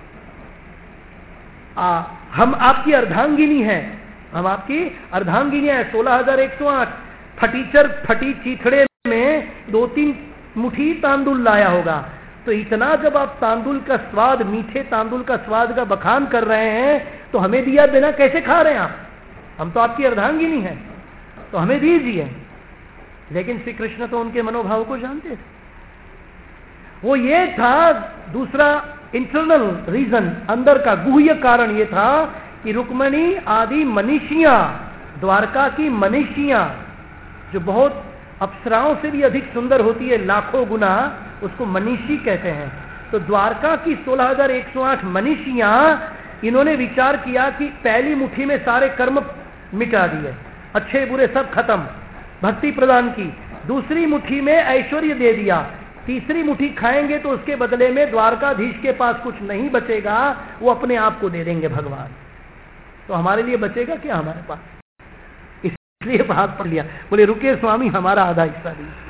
हम आपकी अर्धांगिनी हैं, हम आपकी अर्धांगिनी है। 16,108 फटीचर फटी चीथड़े में 2-3 मुट्ठी तांदुल लाया होगा। तो इतना जब आप तांदुल का स्वाद, मीठे तांदुल का स्वाद का बखान कर रहे हैं, तो हमें दिया बिना कैसे खा रहे हैं आप? हम तो आपकी अर्धांगिनी हैं, तो हमें दीजिए। लेकिन श्री कृष्ण तो उनके मनोभाव को जानते थे। वो ये था, दूसरा इंटरनल रीजन, अंदर का गुह्य कारण ये था कि रुक्मणी आदि मनीषियां, द्वारका की मनीषियां जो बहुत अप्सराओं से भी अधिक सुंदर होती है लाखों गुना, उसको मनीषी कहते हैं। तो द्वारका की 16,108 मनीषियां, इन्होंने विचार किया कि पहली मुट्ठी में सारे कर्म मिटा दिए, अच्छे बुरे सब खत्म, भक्ति प्रदान की। दूसरी मुट्ठी में ऐश्वर्य दे दिया, तीसरी मुट्ठी खाएंगे तो उसके बदले में द्वारकाधीश के पास कुछ नहीं बचेगा, वो अपने आप को दे देंगे भगवान। तो हमारे लिए बचेगा क्या हमारे पास? इसलिए बात पढ़ लिया, बोले रुके स्वामी हमारा आधा हिस्सा दीजिए।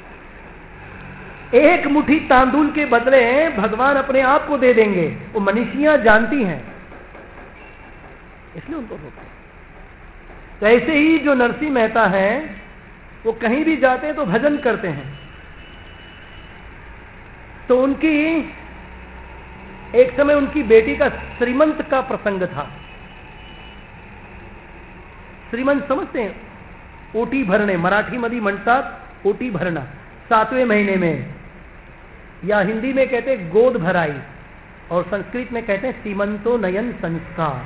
एक मुट्ठी तांदुल के बदले भगवान अपने आप को दे देंगे। वो मनीषियां जानती हैं, इसलिए उनको होता है। तो ऐसे ही जो नरसिंह मेहता हैं वो कहीं भी जाते हैं तो भजन करते हैं। तो उनकी एक समय उनकी बेटी का श्रीमंत का प्रसंग था। श्रीमंत समझते हैं? ओटी भरने, मराठी मधी म्हणतात ओटी भरना, 7वें महीने में, या हिंदी में कहते हैं गोद भराई, और संस्कृत में कहते हैं सीमंतो नयन संस्कार।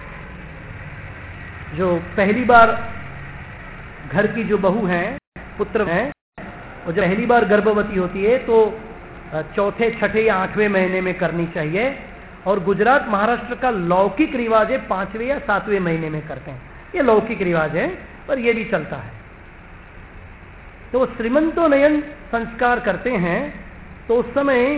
जो पहली बार घर की जो बहू है, पुत्र है, और जब पहली बार गर्भवती होती है तो चौथे, छठे या 8वें महीने में करनी चाहिए। और गुजरात महाराष्ट्र का लौकिक रिवाज है 5वें या 7वें महीने में करते हैं। ये लौकिक रिवाज है पर ये भी चलता है। तो श्रीमंतो नयन संस्कार करते हैं। तो उस समय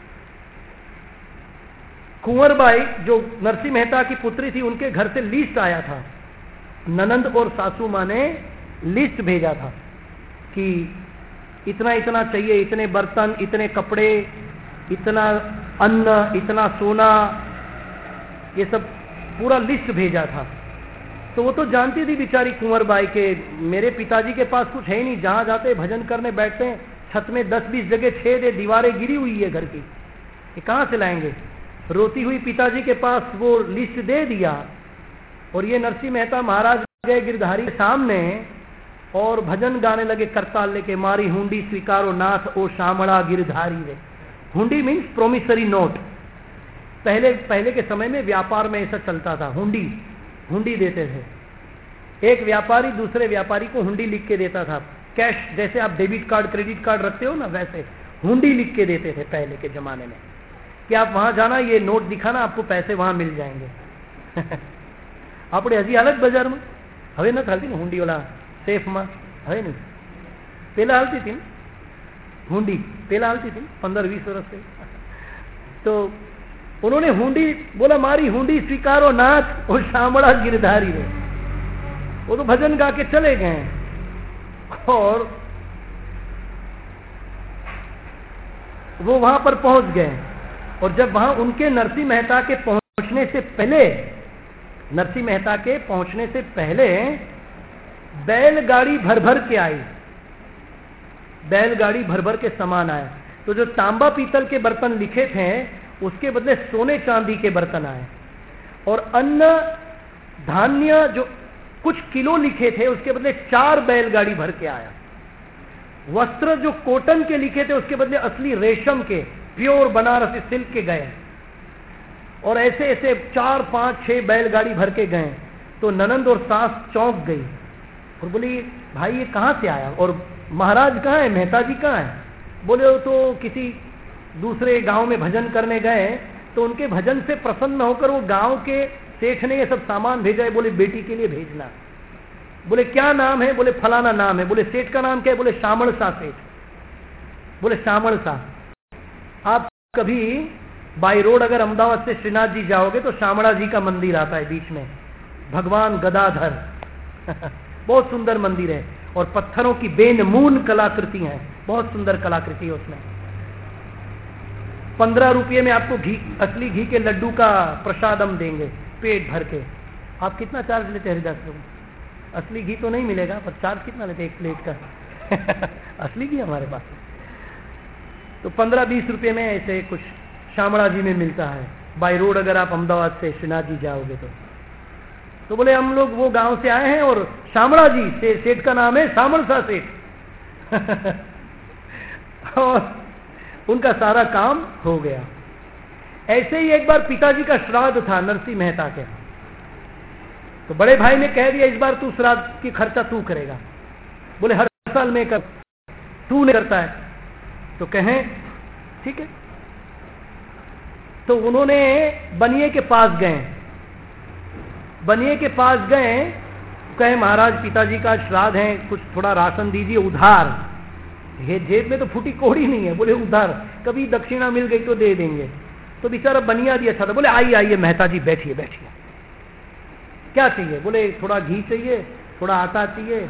कुंवरबाई जो नरसिंह मेहता की पुत्री थी, उनके घर से लिस्ट आया था। ननंद और सासू माँ ने लिस्ट भेजा था कि इतना इतना चाहिए, इतने बर्तन, इतने कपड़े, इतना अन्न, इतना सोना, ये सब पूरा लिस्ट भेजा था। तो वो तो जानती थी बेचारी कुंवरबाई के मेरे पिताजी के पास कुछ है नहीं, जहां जाते भजन करने बैठते हैं छत में 10-20 जगह छेद है, दीवारें गिरी हुई है घर की, ये कहां से लाएंगे। रोती हुई पिताजी के पास वो लिस्ट दे दिया। और ये नरसिंह मेहता महाराज गए गिरधारी के सामने और भजन गाने लगे करताल लेके, मारी हुंडी स्वीकारो नाथ ओ शामड़ा गिरधारी रे। हुंडी मीन्स प्रोमिसरी नोट। पहले के समय में व्यापार में ऐसा चलता था, हुंडी देते थे। एक व्यापारी दूसरे व्यापारी को हुंडी लिख के देता था, कैश, जैसे आप डेबिट कार्ड क्रेडिट कार्ड रखते हो ना, वैसे हुंडी लिख के देते थे पहले के जमाने में, कि आप वहां जाना, ये नोट दिखाना, आपको पैसे वहां मिल जाएंगे। આપણે હજી હાલત બજારમાં હવે નથી હાલતી ને હુંડી, ઓલા સેફમાં હવે નહીં, પેલા હાલતી હતી ને હુંડી, પેલા હાલતી थी 15-20 वर्ष से। तो उन्होंने हुंडी बोला, मारी हुंडी स्वीकारो नाथ और शामड़ा गिरधारी रे। वो तो भजन गा के चले गए। और वो वहां पर पहुंच गए। और जब वहां उनके नरसिंह मेहता के पहुंचने से पहले बैलगाड़ी भर भर के आई, बैलगाड़ी भर भर के सामान आया। तो जो तांबा पीतल के बर्तन लिखे थे उसके बदले सोने चांदी के बर्तन आए। और अन्न धान्य जो कुछ किलो लिखे थे उसके बदले 4 बैलगाड़ी भर के आया। वस्त्र जो कॉटन के लिखे थे उसके बदले असली रेशम के, प्योर बनारसी सिल्क के गए। और ऐसे ऐसे 4, 5, 6 बैलगाड़ी भर के गए। तो ननंद और सास चौंक गई और बोली, भाई ये कहां से आया, और महाराज कहाँ है, मेहता जी कहाँ है। बोले वो तो किसी दूसरे गांव में भजन करने गए, तो उनके भजन से प्रसन्न होकर वो गांव के सेठ ने ये सब सामान भेजा है, बोले बेटी के लिए भेजना। बोले क्या नाम है, बोले फलाना नाम है। बोले सेठ का नाम क्या है, बोले शामल शाह सेठ। बोले शामल शाह, आप कभी बाई रोड अगर अहमदाबाद से श्रीनाथ जी जाओगे तो शामड़ा जी का मंदिर आता है बीच में, भगवान गदाधर। बहुत सुंदर मंदिर है और पत्थरों की बेनमून कलाकृति है, बहुत सुंदर कलाकृति है उसमें। 15 रुपये में आपको घी, असली घी के लड्डू का प्रसाद हम देंगे पेट भर के। आप कितना चार्ज लेते हैं हरिदास लोग? असली घी तो नहीं मिलेगा, पर चार्ज कितना लेते हैं एक प्लेट का? असली घी हमारे पास। तो 15-20 रुपये में ऐसे कुछ शामड़ा जी में मिलता है, बाई रोड अगर आप अहमदाबाद से श्रीनाथ जी जाओगे तो बोले हम लोग वो गांव से आए हैं और शामड़ा जी से सेठ का नाम है शामल शाह सेठ। और उनका सारा काम हो गया। ऐसे ही एक बार पिताजी का श्राद्ध था नरसिंह मेहता के, तो बड़े भाई ने कह दिया इस बार तू श्राद्ध की खर्चा तू करेगा। बोले हर साल में कर, तू नहीं करता है तो कहें ठीक है। तो उन्होंने बनिए के पास गए, कहे महाराज पिताजी का श्राद्ध है, कुछ थोड़ा राशन दीजिए उधार। ये जेब में तो फूटी कोड़ी नहीं है, बोले उधार, कभी दक्षिणा मिल गई तो दे देंगे। तो बेचारा बनिया भी अच्छा था, बोले आइए आइए मेहता जी बैठिए बैठिए, क्या चाहिए? बोले थोड़ा घी चाहिए, थोड़ा आटा चाहिए।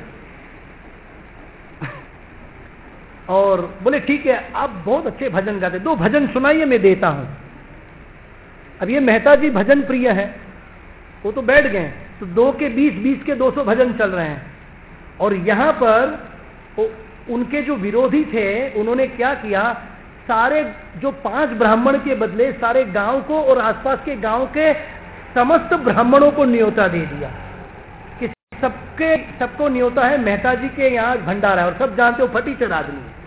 और बोले ठीक है, आप बहुत अच्छे भजन गाते, 2 भजन सुनाइए मैं देता हूं। अब ये मेहता जी भजन प्रिय है, वो तो बैठ गए, तो 2 के 20 के 200 भजन चल रहे हैं। और यहां पर उनके जो विरोधी थे उन्होंने क्या किया, सारे जो 5 ब्राह्मण के बदले सारे गांव को और आसपास के गांव के समस्त ब्राह्मणों को न्योता दे दिया कि सबको न्योता है, मेहता जी के यहाँ भंडारा है। और सब जानते हो फटीचर आदमी है,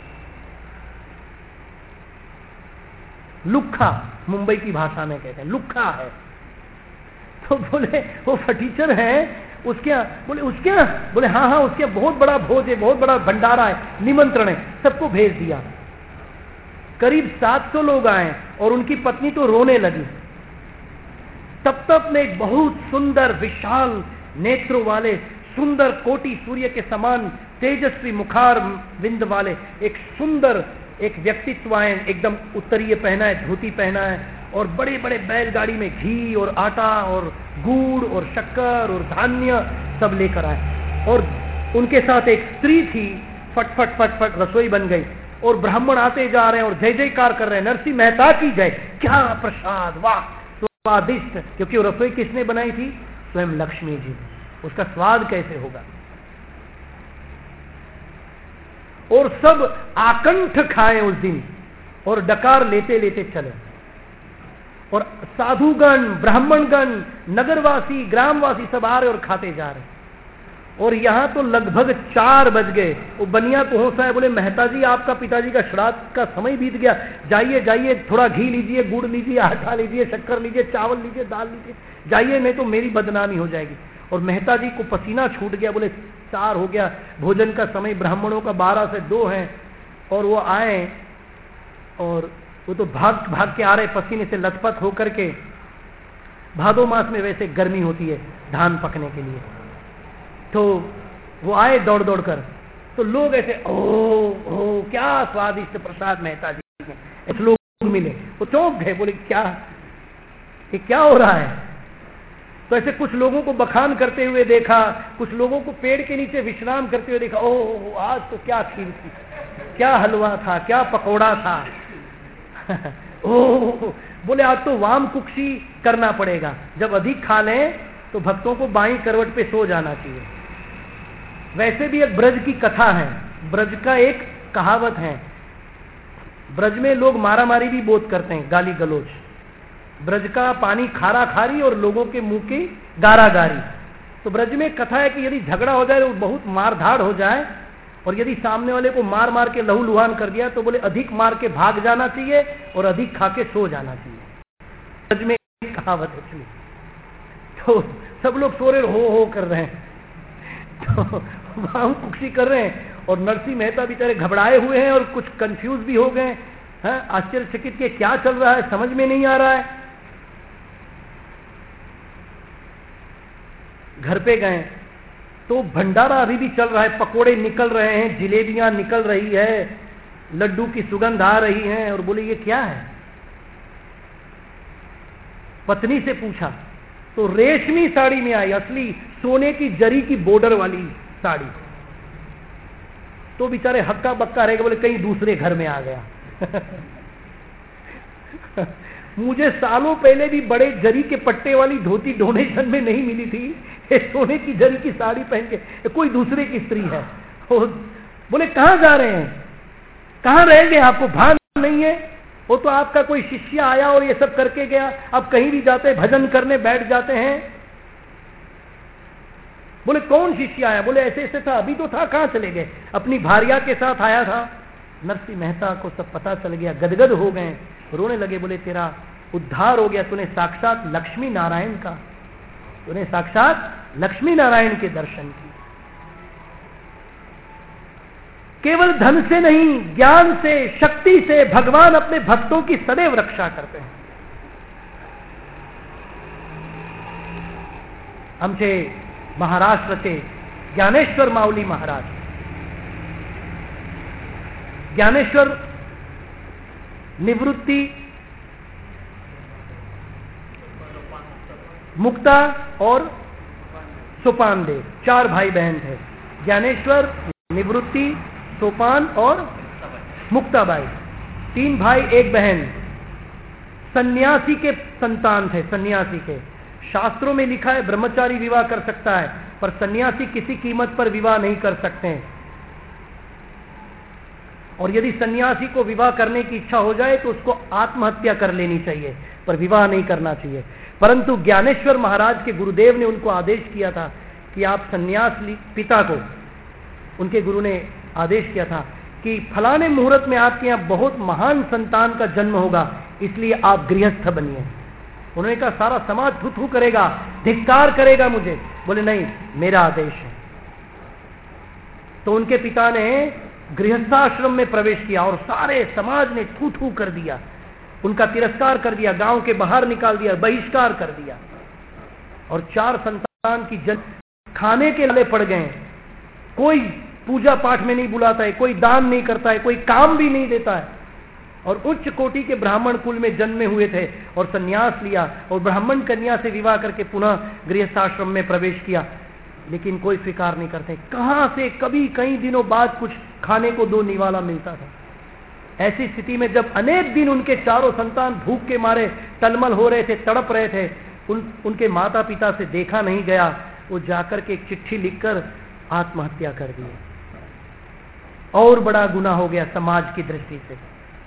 लुक्खा मुंबई की भाषा में कहते हैं, लुक्खा है। तो बोले वो फटीचर है, उसके बोले हाँ हाँ उसके बहुत बड़ा भोज है, बहुत बड़ा भंडारा है, निमंत्रण है, सबको भेज दिया। करीब 700 लोग आए और उनकी पत्नी तो रोने लगी। तब तक ने एक बहुत सुंदर विशाल नेत्रों वाले, सुंदर कोटि सूर्य के समान तेजस्वी मुखार विंद वाले एक सुंदर एक व्यक्तित्व आए, एकदम उत्तरीय पहना है, धोती पहना है, और बड़े बड़े बैलगाड़ी में घी और आटा और गुड़ और शक्कर और धान्य सब लेकर आए। और उनके साथ एक स्त्री थी, फट फट फट फट रसोई बन गई और ब्राह्मण आते जा रहे हैं और जय जयकार कर रहे हैं, नरसिंह मेहता की जय, क्या प्रसाद, वाह स्वादिष्ट। क्योंकि वो रसोई किसने बनाई थी? स्वयं लक्ष्मी जी। उसका स्वाद कैसे होगा? और सब आकंठ खाए उस दिन और डकार लेते लेते चले। और साधुगण, ब्राह्मणगण, नगरवासी, ग्रामवासी सब आ रहे और खाते जा रहे। और यहां तो लगभग 4 बज गए। वो बनिया तो होश आया, बोले मेहता जी आपका पिताजी का श्राद्ध का समय बीत गया, जाइए जाइए, थोड़ा घी लीजिए, गुड़ लीजिए, आटा लीजिए, शक्कर लीजिए, चावल लीजिए, दाल लीजिए, जाइए, नहीं तो मेरी बदनामी हो जाएगी। और मेहता जी को पसीना छूट गया, बोले 4 हो गया, भोजन का समय ब्राह्मणों का 12 से 2 है। और वो आए और वो तो भाग भाग के आ रहे, पसीने से लथपथ होकर के। भादो मास में वैसे गर्मी होती है धान पकने के लिए, तो वो आए दौड़ दौड़ कर। तो लोग ऐसे ओ क्या स्वादिष्ट प्रसाद मेहता जी के, ऐसे लोग मिले, वो चौंक गए, बोले क्या हो रहा है? तो ऐसे कुछ लोगों को बखान करते हुए देखा, कुछ लोगों को पेड़ के नीचे विश्राम करते हुए देखा। ओह आज तो क्या खीर थी, क्या हलवा था, क्या पकौड़ा था। ओह बोले आज तो वाम कुक्षी करना पड़ेगा, जब अधिक खा लें तो भक्तों को बाईं करवट पे सो जाना चाहिए। वैसे भी एक ब्रज की कथा है, ब्रज का एक कहावत है। ब्रज में लोग मारामारी भी बहुत करते हैं, गाली गलोच। ब्रज का पानी खारा खारी और लोगों के मुंह की गारा गारी। तो ब्रज में कथा है कि यदि झगड़ा हो जाए, बहुत मारधाड़ हो जाए, और यदि सामने वाले को मार मार के लहू लुहान कर दिया, तो बोले अधिक मार के भाग जाना चाहिए और अधिक खा के सो जाना चाहिए। ब्रज में एक कहावत है। तो सब लोग सो रहे हो कर रहे हैं, तो वहां कुक्षी कर रहे हैं। और नरसिंह मेहता बेचारे घबराए हुए हैं और कुछ कंफ्यूज भी हो गए हैं, आश्चर्यचकित के क्या चल रहा है समझ में नहीं आ रहा है। घर पे गए तो भंडारा अभी भी चल रहा है, पकोड़े निकल रहे हैं, जिलेबियां निकल रही है, लड्डू की सुगंध आ रही है। और बोले ये क्या है? पत्नी से पूछा तो रेशमी साड़ी में आई, असली सोने की जरी की बॉर्डर वाली साड़ी। तो बेचारे हक्का बक्का रह गए, बोले कहीं दूसरे घर में आ गया। मुझे सालों पहले भी बड़े जरी के पट्टे वाली धोती डोनेशन में नहीं मिली थी, ये सोने की जरी की साड़ी पहन के कोई दूसरे की स्त्री है। बोले कहां जा रहे हैं, कहां रह गए, आपको भान नहीं है? वो तो आपका कोई शिष्य आया और ये सब करके गया, आप कहीं भी जाते भजन करने बैठ जाते हैं। बोले कौन शिष्य आया? बोले ऐसे ऐसे था, अभी तो था, कहां चले गए? अपनी भार्या के साथ आया था। नरसिंह मेहता को सब पता चल गया, गदगद हो गए, रोने लगे। बोले तेरा उद्धार हो गया, तूने साक्षात लक्ष्मी नारायण का, तूने साक्षात लक्ष्मी नारायण के दर्शन किए। केवल धन से नहीं, ज्ञान से, शक्ति से भगवान अपने भक्तों की सदैव रक्षा करते हैं। आमचे महाराष्ट्र से ज्ञानेश्वर माऊली महाराज। ज्ञानेश्वर, निवृत्ति, मुक्ता और सोपान देव, 4 भाई बहन थे। ज्ञानेश्वर, निवृत्ति, सोपान और मुक्ताबाई, 3 भाई 1 बहन। सन्यासी के संतान थे, सन्यासी के। शास्त्रों में लिखा है ब्रह्मचारी विवाह कर सकता है, पर सन्यासी किसी कीमत पर विवाह नहीं कर सकते हैं। और यदि सन्यासी को विवाह करने की इच्छा हो जाए तो उसको आत्महत्या कर लेनी चाहिए, पर विवाह नहीं करना चाहिए। परंतु ज्ञानेश्वर महाराज के गुरुदेव ने उनको आदेश किया था कि आप सन्यास, पिता को उनके गुरु ने आदेश किया था कि फलाने मुहूर्त में आपके यहाँ बहुत महान संतान का जन्म होगा, इसलिए आप गृहस्थ बनिए। उन्होंने कहा सारा समाज थू थू करेगा, धिक्कार करेगा मुझे। बोले नहीं, मेरा आदेश है। तो उनके पिता ने गृहस्थाश्रम में प्रवेश किया और सारे समाज ने थू थू कर दिया, उनका तिरस्कार कर दिया, गांव के बाहर निकाल दिया, बहिष्कार कर दिया। और 4 संतान की खाने के लाले पड़ गए। कोई पूजा पाठ में नहीं बुलाता है, कोई दान नहीं करता है, कोई काम भी नहीं देता है। और उच्च कोटि के ब्राह्मण कुल में जन्मे हुए थे और संन्यास लिया और ब्राह्मण कन्या से विवाह करके पुनः गृहस्थाश्रम में प्रवेश किया, लेकिन कोई स्वीकार नहीं करते। कहां से कभी कई दिनों बाद कुछ खाने को 2 निवाला मिलता था। ऐसी स्थिति में जब अनेक दिन उनके चारों संतान भूख के मारे टलमल हो रहे थे, तड़प रहे थे, उनके माता पिता से देखा नहीं गया, वो जाकर के एक चिट्ठी लिखकर आत्महत्या कर दी। और बड़ा गुनाह हो गया समाज की दृष्टि से।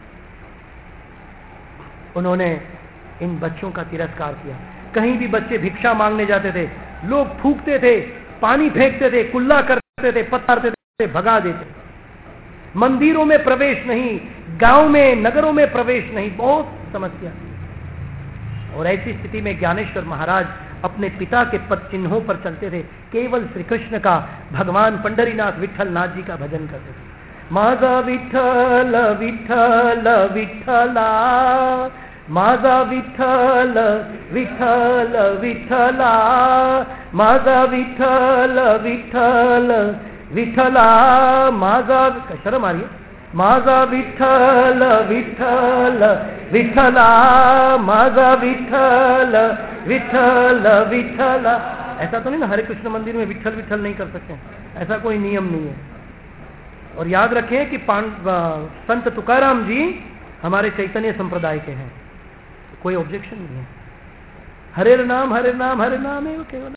उन्होंने इन बच्चों का तिरस्कार किया। कहीं भी बच्चे भिक्षा मांगने जाते थे, लोग फूंकते थे, पानी फेंकते थे, कुल्ला करते थे, पत्थर देते थे, भगा देते। मंदिरों में प्रवेश नहीं, गांव में, नगरों में प्रवेश नहीं, बहुत समस्या। और ऐसी स्थिति में ज्ञानेश्वर महाराज अपने पिता के पद चिन्हों पर चलते थे, केवल श्री कृष्ण का, भगवान पंढरीनाथ विठल नाथ जी का भजन करते थे। माझा विठ्ठल विठ्ठल विठ्ठला, माझा विठ्ठल विठ्ठल विठ्ठला, माझा विठ्ठल विठ्ठल विठ्ठला, माझा, शर्म आ रही है, माझा विठ्ठल विठ्ठल विठ्ठला, माझा विठ्ठल विठ्ठल विठ्ठला। ऐसा तो नहीं ना हरे कृष्ण मंदिर में विठ्ठल विठ्ठल नहीं कर सकते, ऐसा कोई नियम नहीं है। और याद रखें कि संत तुकाराम जी हमारे चैतन्य संप्रदाय के हैं, कोई ऑब्जेक्शन नहीं है। हरे नाम हरे नाम हरे नाम है केवल।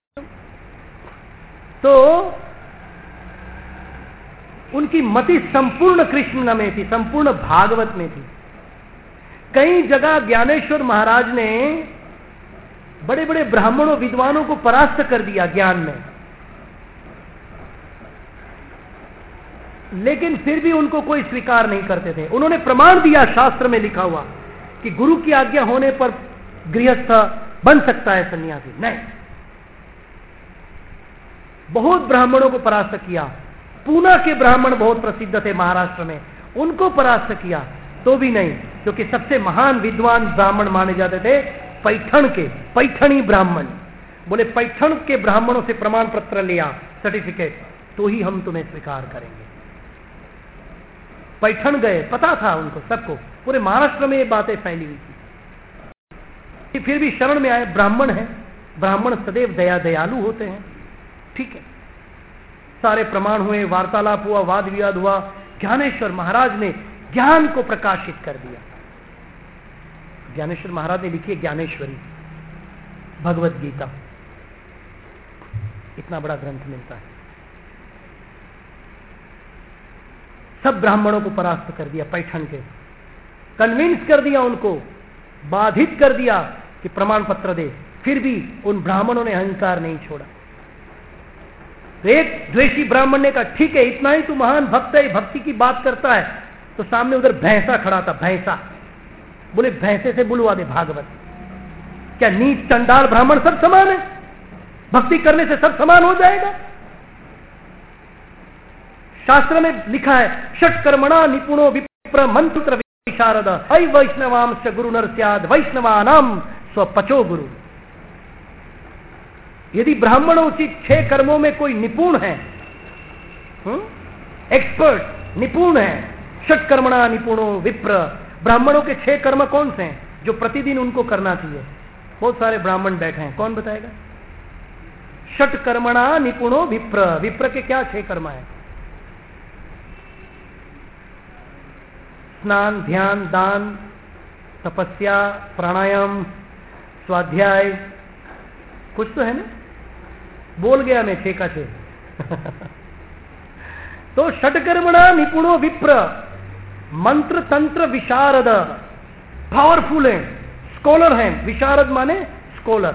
तो उनकी मति संपूर्ण कृष्ण में थी, संपूर्ण भागवत में थी। कई जगह ज्ञानेश्वर महाराज ने बड़े बड़े ब्राह्मणों, विद्वानों को परास्त कर दिया ज्ञान में, लेकिन फिर भी उनको कोई स्वीकार नहीं करते थे। उन्होंने प्रमाण दिया शास्त्र में लिखा हुआ कि गुरु की आज्ञा होने पर गृहस्थ बन सकता है सन्यासी। नहीं, बहुत ब्राह्मणों को परास्त किया। पूना के ब्राह्मण बहुत प्रसिद्ध थे महाराष्ट्र में, उनको परास्त किया तो भी नहीं, क्योंकि सबसे महान विद्वान ब्राह्मण माने जाते थे पैठण के, पैठणी ब्राह्मण। बोले पैठण के ब्राह्मणों से प्रमाण पत्र लिया, सर्टिफिकेट, तो ही हम तुम्हें स्वीकार करेंगे। पैठण गए, पता था उनको, सबको, पूरे महाराष्ट्र में ये बातें फैली हुई थी। फिर भी शरण में आए, ब्राह्मण है, ब्राह्मण सदैव दयालु होते हैं, ठीक है। सारे प्रमाण हुए, वार्तालाप हुआ, वाद विवाद हुआ, ज्ञानेश्वर महाराज ने ज्ञान को प्रकाशित कर दिया। ज्ञानेश्वर महाराज ने लिखी ज्ञानेश्वरी, भगवत गीता, इतना बड़ा ग्रंथ मिलता है। सब ब्राह्मणों को परास्त कर दिया, पैठण के, कन्विंस कर दिया उनको, बाधित कर दिया कि प्रमाण पत्र दे। फिर भी उन ब्राह्मणों ने अहंकार नहीं छोड़ा। तो एक द्वेषी ब्राह्मण ने कहा ठीक है, इतना ही तू महान भक्त है, भक्ति की बात करता है। तो सामने उधर भैंसा खड़ा था, भैंसा। बोले भैंसे से बुलवा दे भागवत। क्या नीच चंडाल ब्राह्मण सब समान है? भक्ति करने से सब समान हो जाएगा? शास्त्र में लिखा है षट्कर्मणा निपुणो विप्र मंत्र विशारद ऐ वैष्णवांश गुरु नर स्याद वैष्णवानाम स्वपचो गुरु। यदि ब्राह्मणोचित 6 कर्मों में कोई निपुण है, एक्सपर्ट निपुण है, षट्कर्मणा निपुणो विप्र, ब्राह्मणों के 6 कर्म कौन से हैं जो प्रतिदिन उनको करना चाहिए? बहुत सारे ब्राह्मण बैठे हैं, कौन बताएगा? षट्कर्मणा निपुणो विप्र, विप्र के क्या 6 कर्म है? स्नान, ध्यान, दान, तपस्या, प्राणायाम, स्वाध्याय, कुछ तो है ना? बोल गया मैं 6 का 6। तो षट्कर्मणा निपुणो विप्र, मंत्र तंत्र विशारद, पावरफुल है, स्कॉलर है, विशारद माने स्कॉलर,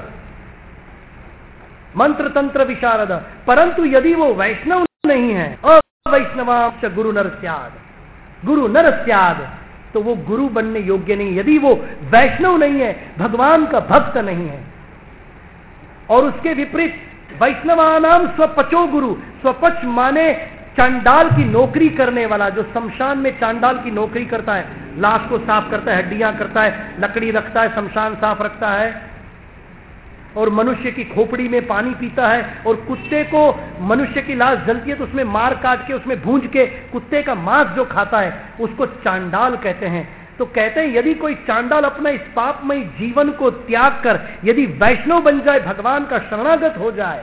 मंत्र तंत्र विशारद, परंतु यदि वो वैष्णव नहीं है, अवैष्णवांश गुरु नर स्याद, गुरु नर स्याद, तो वो गुरु बनने योग्य नहीं। यदि वो वैष्णव नहीं है, भगवान का भक्त नहीं है, और उसके विपरीत वैष्णवानाम स्वपचो गुरु, स्वपच माने चांडाल की नौकरी करने वाला, जो शमशान में चांडाल की नौकरी करता है, लाश को साफ करता है, हड्डियां करता है, लकड़ी रखता है, शमशान साफ रखता है, और मनुष्य की खोपड़ी में पानी पीता है, और कुत्ते को मनुष्य की लाश जलती है तो उसमें मार काट के, उसमें भूंज के कुत्ते का मांस जो खाता है उसको चांडाल कहते हैं। तो कहते हैं यदि कोई चांडाल अपना इस पापमय जीवन को त्याग कर यदि वैष्णव बन जाए, भगवान का शरणागत हो जाए,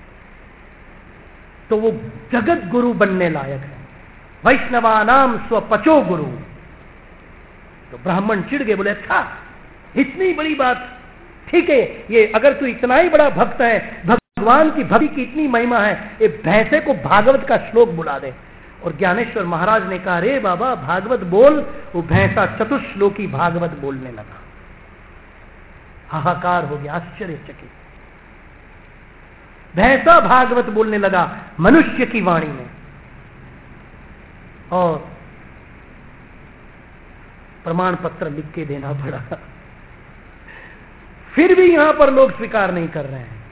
तो वो जगत गुरु बनने लायक है। वैष्णवानाम स्वपचो गुरु। तो ब्राह्मण चिढ़ गए, बोले अच्छा इतनी बड़ी बात, ठीक है, ये अगर तू इतना ही बड़ा भक्त है, भगवान की भक्ति की इतनी महिमा है, ये भैंसे को भागवत का श्लोक बुला दे। और ज्ञानेश्वर महाराज ने कहा, रे बाबा भागवत बोल। वो भैंसा चतुश्लोकी भागवत बोलने लगा। हाहाकार हो गया, आश्चर्यचकित। भैंसा भागवत बोलने लगा मनुष्य की वाणी में, और प्रमाण पत्र लिख के देना पड़ा। फिर भी यहां पर लोग स्वीकार नहीं कर रहे हैं।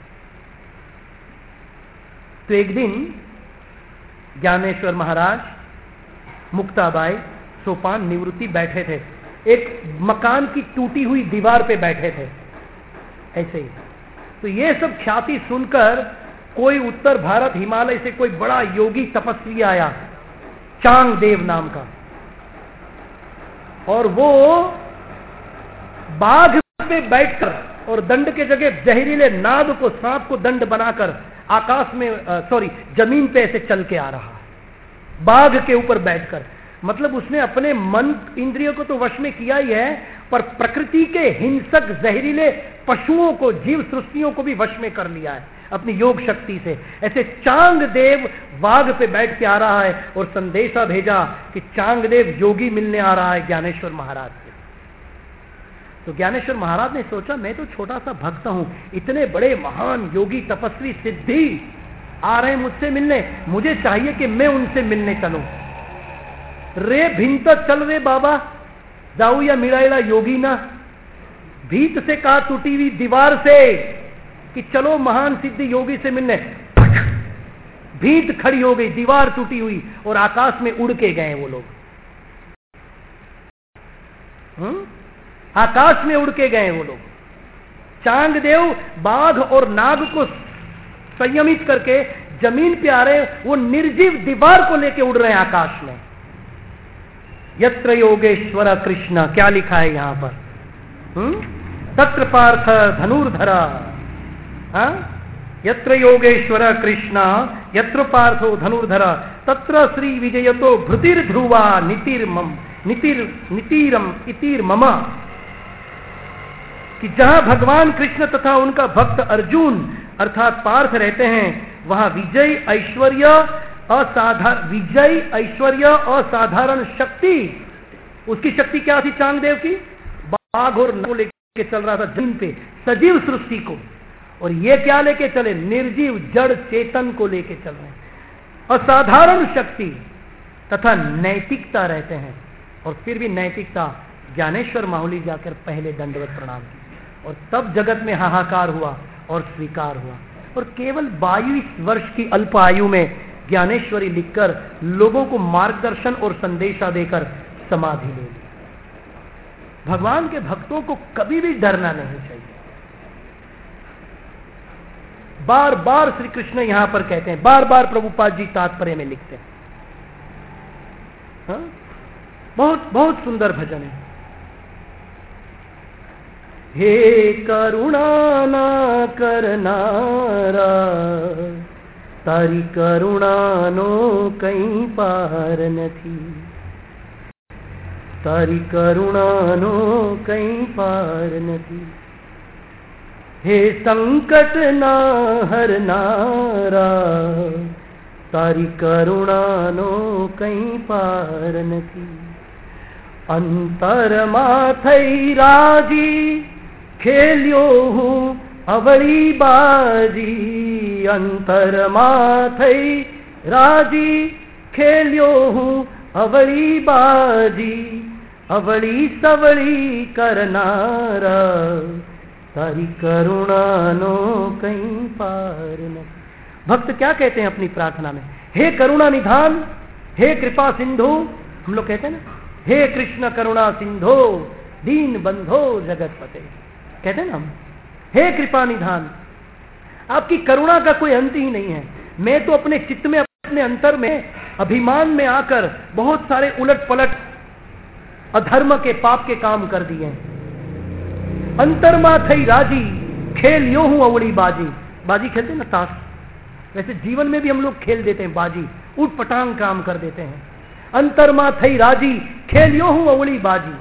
तो एक दिन ज्ञानेश्वर महाराज, मुक्ताबाई, सोपान, निवृत्ति बैठे थे, एक मकान की टूटी हुई दीवार पे बैठे थे ऐसे ही। तो ये सब ख्याति सुनकर कोई उत्तर भारत हिमालय से कोई बड़ा योगी तपस्वी आया, चांग देव नाम का, और वो बाघ पे बैठकर और दंड के जगह जहरीले नाद को, सांप को दंड बनाकर आकाश में जमीन पे ऐसे चल के आ रहा है, बाघ के ऊपर बैठकर। मतलब उसने अपने मन इंद्रियों को तो वश में किया ही है, पर प्रकृति के हिंसक जहरीले पशुओं को, जीव सृष्टियों को भी वश में कर लिया है अपनी योग शक्ति से। ऐसे चांग देव बाघ पे बैठ के आ रहा है, और संदेशा भेजा कि चांग देव योगी मिलने आ रहा है ज्ञानेश्वर महाराज से। तो ज्ञानेश्वर महाराज ने सोचा, मैं तो छोटा सा भक्त हूं, इतने बड़े महान योगी तपस्वी सिद्धि आ रहे हैं मुझसे मिलने, मुझे चाहिए कि मैं उनसे मिलने चलूं। रे भिंत चल रे बाबा, जाऊ या मिड़ाइला योगी ना। भीत से कहा टूटी हुई दीवार से कि चलो महान सिद्धि योगी से मिलने। भीत खड़ी हो गई, दीवार टूटी हुई, और आकाश में उड़ के गए वो लोग। आकाश में उड़ के गए वो लोग। चांगदेव बाघ और नाग को संयमित करके जमीन पे आ रहे, वो निर्जीव दीवार को लेके उड़ रहे हैं आकाश में। यत्र योगेश्वर कृष्ण, क्या लिखा है यहां पर? तत्र पार्थ धनुर्धरा। यत्र योगेश्वर कृष्ण यत्र पार्थो धनुर्धरा तत्र श्री विजयतो भृतिर ध्रुवा नितीरम इतिर मम। कि जहां भगवान कृष्ण तथा उनका भक्त अर्जुन अर्थात पार्थ रहते हैं, वहां विजय ऐश्वर्य असाधारण शक्ति। उसकी शक्ति क्या थी चांगदेव की? बाघ और नाग को लेके चल रहा था जमीन पे, सजीव सृष्टि को। और ये क्या लेके चले? निर्जीव जड़ चेतन को लेके चल रहे हैं। असाधारण शक्ति तथा नैतिकता रहते हैं। और फिर भी नैतिकता, ज्ञानेश्वर माहुली जाकर पहले दंडवत प्रणाम किया, और तब जगत में हाहाकार हुआ और स्वीकार हुआ। और केवल 22 वर्ष की अल्प आयु में ज्ञानेश्वरी लिखकर लोगों को मार्गदर्शन और संदेशा देकर समाधि ले ली। भगवान के भक्तों को कभी भी डरना नहीं चाहिए। बार बार श्री कृष्ण यहां पर कहते हैं, बार बार प्रभुपाद जी तात्पर्य में लिखते हैं। हाँ? बहुत बहुत सुंदर भजन है। हे करुणा ना करनारा, तारी करुणानो कहीं पार નથી, तारी करुणानो कहीं पार નથી। हे संकट ना हरनारा, तारी करुणानो कहीं पार નથી। अंतरमा થઈ राजी, खेल्यो हूँ अवળી बाजी। अंतरमा થઈ राजी, खेल्यो हूँ अवળી बाजी। अवળી सवળી करनारा, तारी करुणानो कहीं पार नहीं। भक्त क्या कहते हैं अपनी प्रार्थना में? हे करुणा निधान, हे कृपा सिंधु। हम लोग कहते हैं ना, हे कृष्ण करुणा सिंधु, दीन बंधो जगत पते, कहते हैं ना हम। हे कृपा निधान, आपकी करुणा का कोई अंत ही नहीं है। मैं तो अपने चित्त में, अपने अंतर में, अभिमान में आकर बहुत सारे उलट पलट अधर्म के, पाप के काम कर दिए हैं। अंतरमा થઈ राजी, खेलियो हूं अवળી बाजी। बाजी खेलते हैं ना, ताश, वैसे जीवन में भी हम लोग खेल देते हैं बाजी, उठ पटांग काम कर देते हैं। अंतरमा થઈ राजी, खेलियो हूं अवળી बाजी।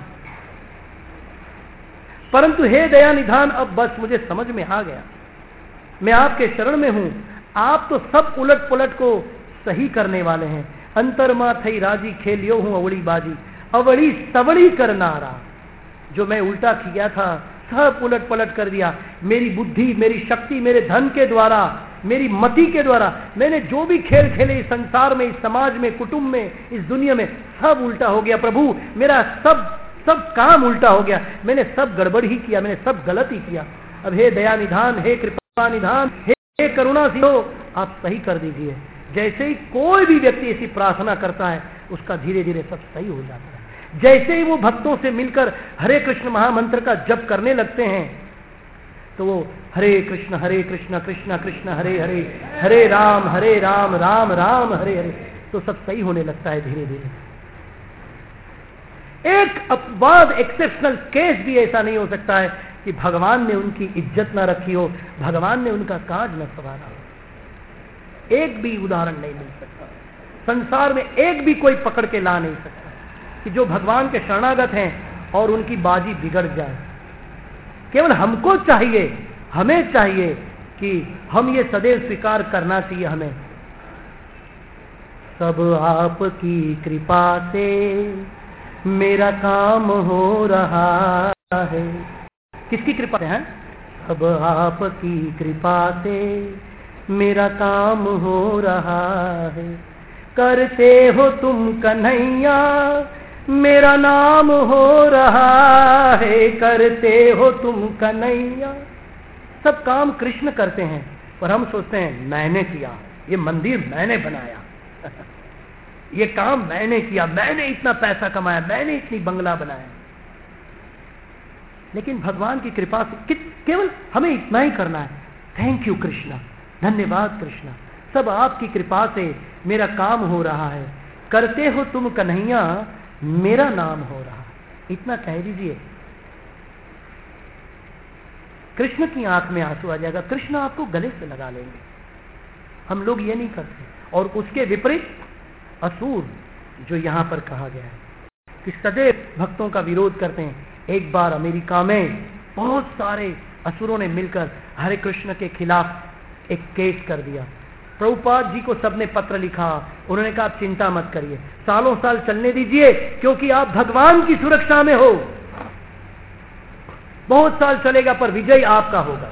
परंतु हे दया निधान, अब बस मुझे समझ में आ गया, मैं आपके शरण में हूं। आप तो सब उलट पलट को सही करने वाले हैं। अंतरमा થઈ राजी, खेलियो हूं अवળી बाजी। अवળી सवળી करनारा, जो मैं उल्टा किया था सब उलट पलट कर दिया। मेरी बुद्धि, मेरी शक्ति, मेरे धन के द्वारा, मेरी मति के द्वारा मैंने जो भी खेल खेले इस संसार में, इस समाज में, कुटुंब में, इस दुनिया में, सब उल्टा हो गया प्रभु। मेरा सब काम उल्टा हो गया, मैंने सब गड़बड़ ही किया, मैंने सब गलत ही किया। अब हे दया निधान, हे कृपा निधान, हे करुणा सिंधु, आप सही कर दीजिए। जैसे ही कोई भी व्यक्ति ऐसी प्रार्थना करता है, उसका धीरे धीरे सब सही हो जाता है। जैसे ही वो भक्तों से मिलकर हरे कृष्ण महामंत्र का जप करने लगते हैं, तो वो हरे कृष्ण कृष्ण कृष्ण हरे हरे, हरे राम राम राम हरे हरे, तो सब सही होने लगता है धीरे धीरे। एक अपवाद, एक्सेप्शनल केस भी ऐसा नहीं हो सकता है कि भगवान ने उनकी इज्जत न रखी हो, भगवान ने उनका काज न संवारा हो। एक भी उदाहरण नहीं मिल सकता संसार में, एक भी कोई पकड़ के ला नहीं सकता कि जो भगवान के शरणागत हैं और उनकी बाजी बिगड़ जाए। केवल हमको चाहिए, हमें चाहिए कि हम ये सदैव स्वीकार करना चाहिए हमें, सब आपकी कृपा से मेरा काम हो रहा है। किसकी कृपा से है? सब आपकी कृपा से मेरा काम हो रहा है। करते हो तुम कन्हैया, मेरा नाम हो रहा है। करते हो तुम कन्हैया। सब काम कृष्ण करते हैं, पर हम सोचते हैं मैंने किया, ये मंदिर मैंने बनाया, ये काम मैंने किया, मैंने इतना पैसा कमाया, मैंने इतनी बंगला बनाया। लेकिन भगवान की कृपा से केवल हमें इतना ही करना है, थैंक यू कृष्णा, धन्यवाद कृष्णा, सब आपकी कृपा से मेरा काम हो रहा है। करते हो तुम कन्हैया, मेरा नाम हो रहा है, इतना कह दीजिए। कृष्ण की आंख में आंसू आ जाएगा, कृष्ण आपको गले से लगा लेंगे। हम लोग ये नहीं करते। और उसके विपरीत असुर, जो यहां पर कहा गया है कि सदैव भक्तों का विरोध करते हैं। एक बार अमेरिका में बहुत सारे असुरों ने मिलकर हरे कृष्ण के खिलाफ एक केस कर दिया। प्रभुपाद जी को सबने पत्र लिखा, उन्होंने कहा आप चिंता मत करिए, सालों साल चलने दीजिए, क्योंकि आप भगवान की सुरक्षा में हो, बहुत साल चलेगा पर विजय आपका होगा।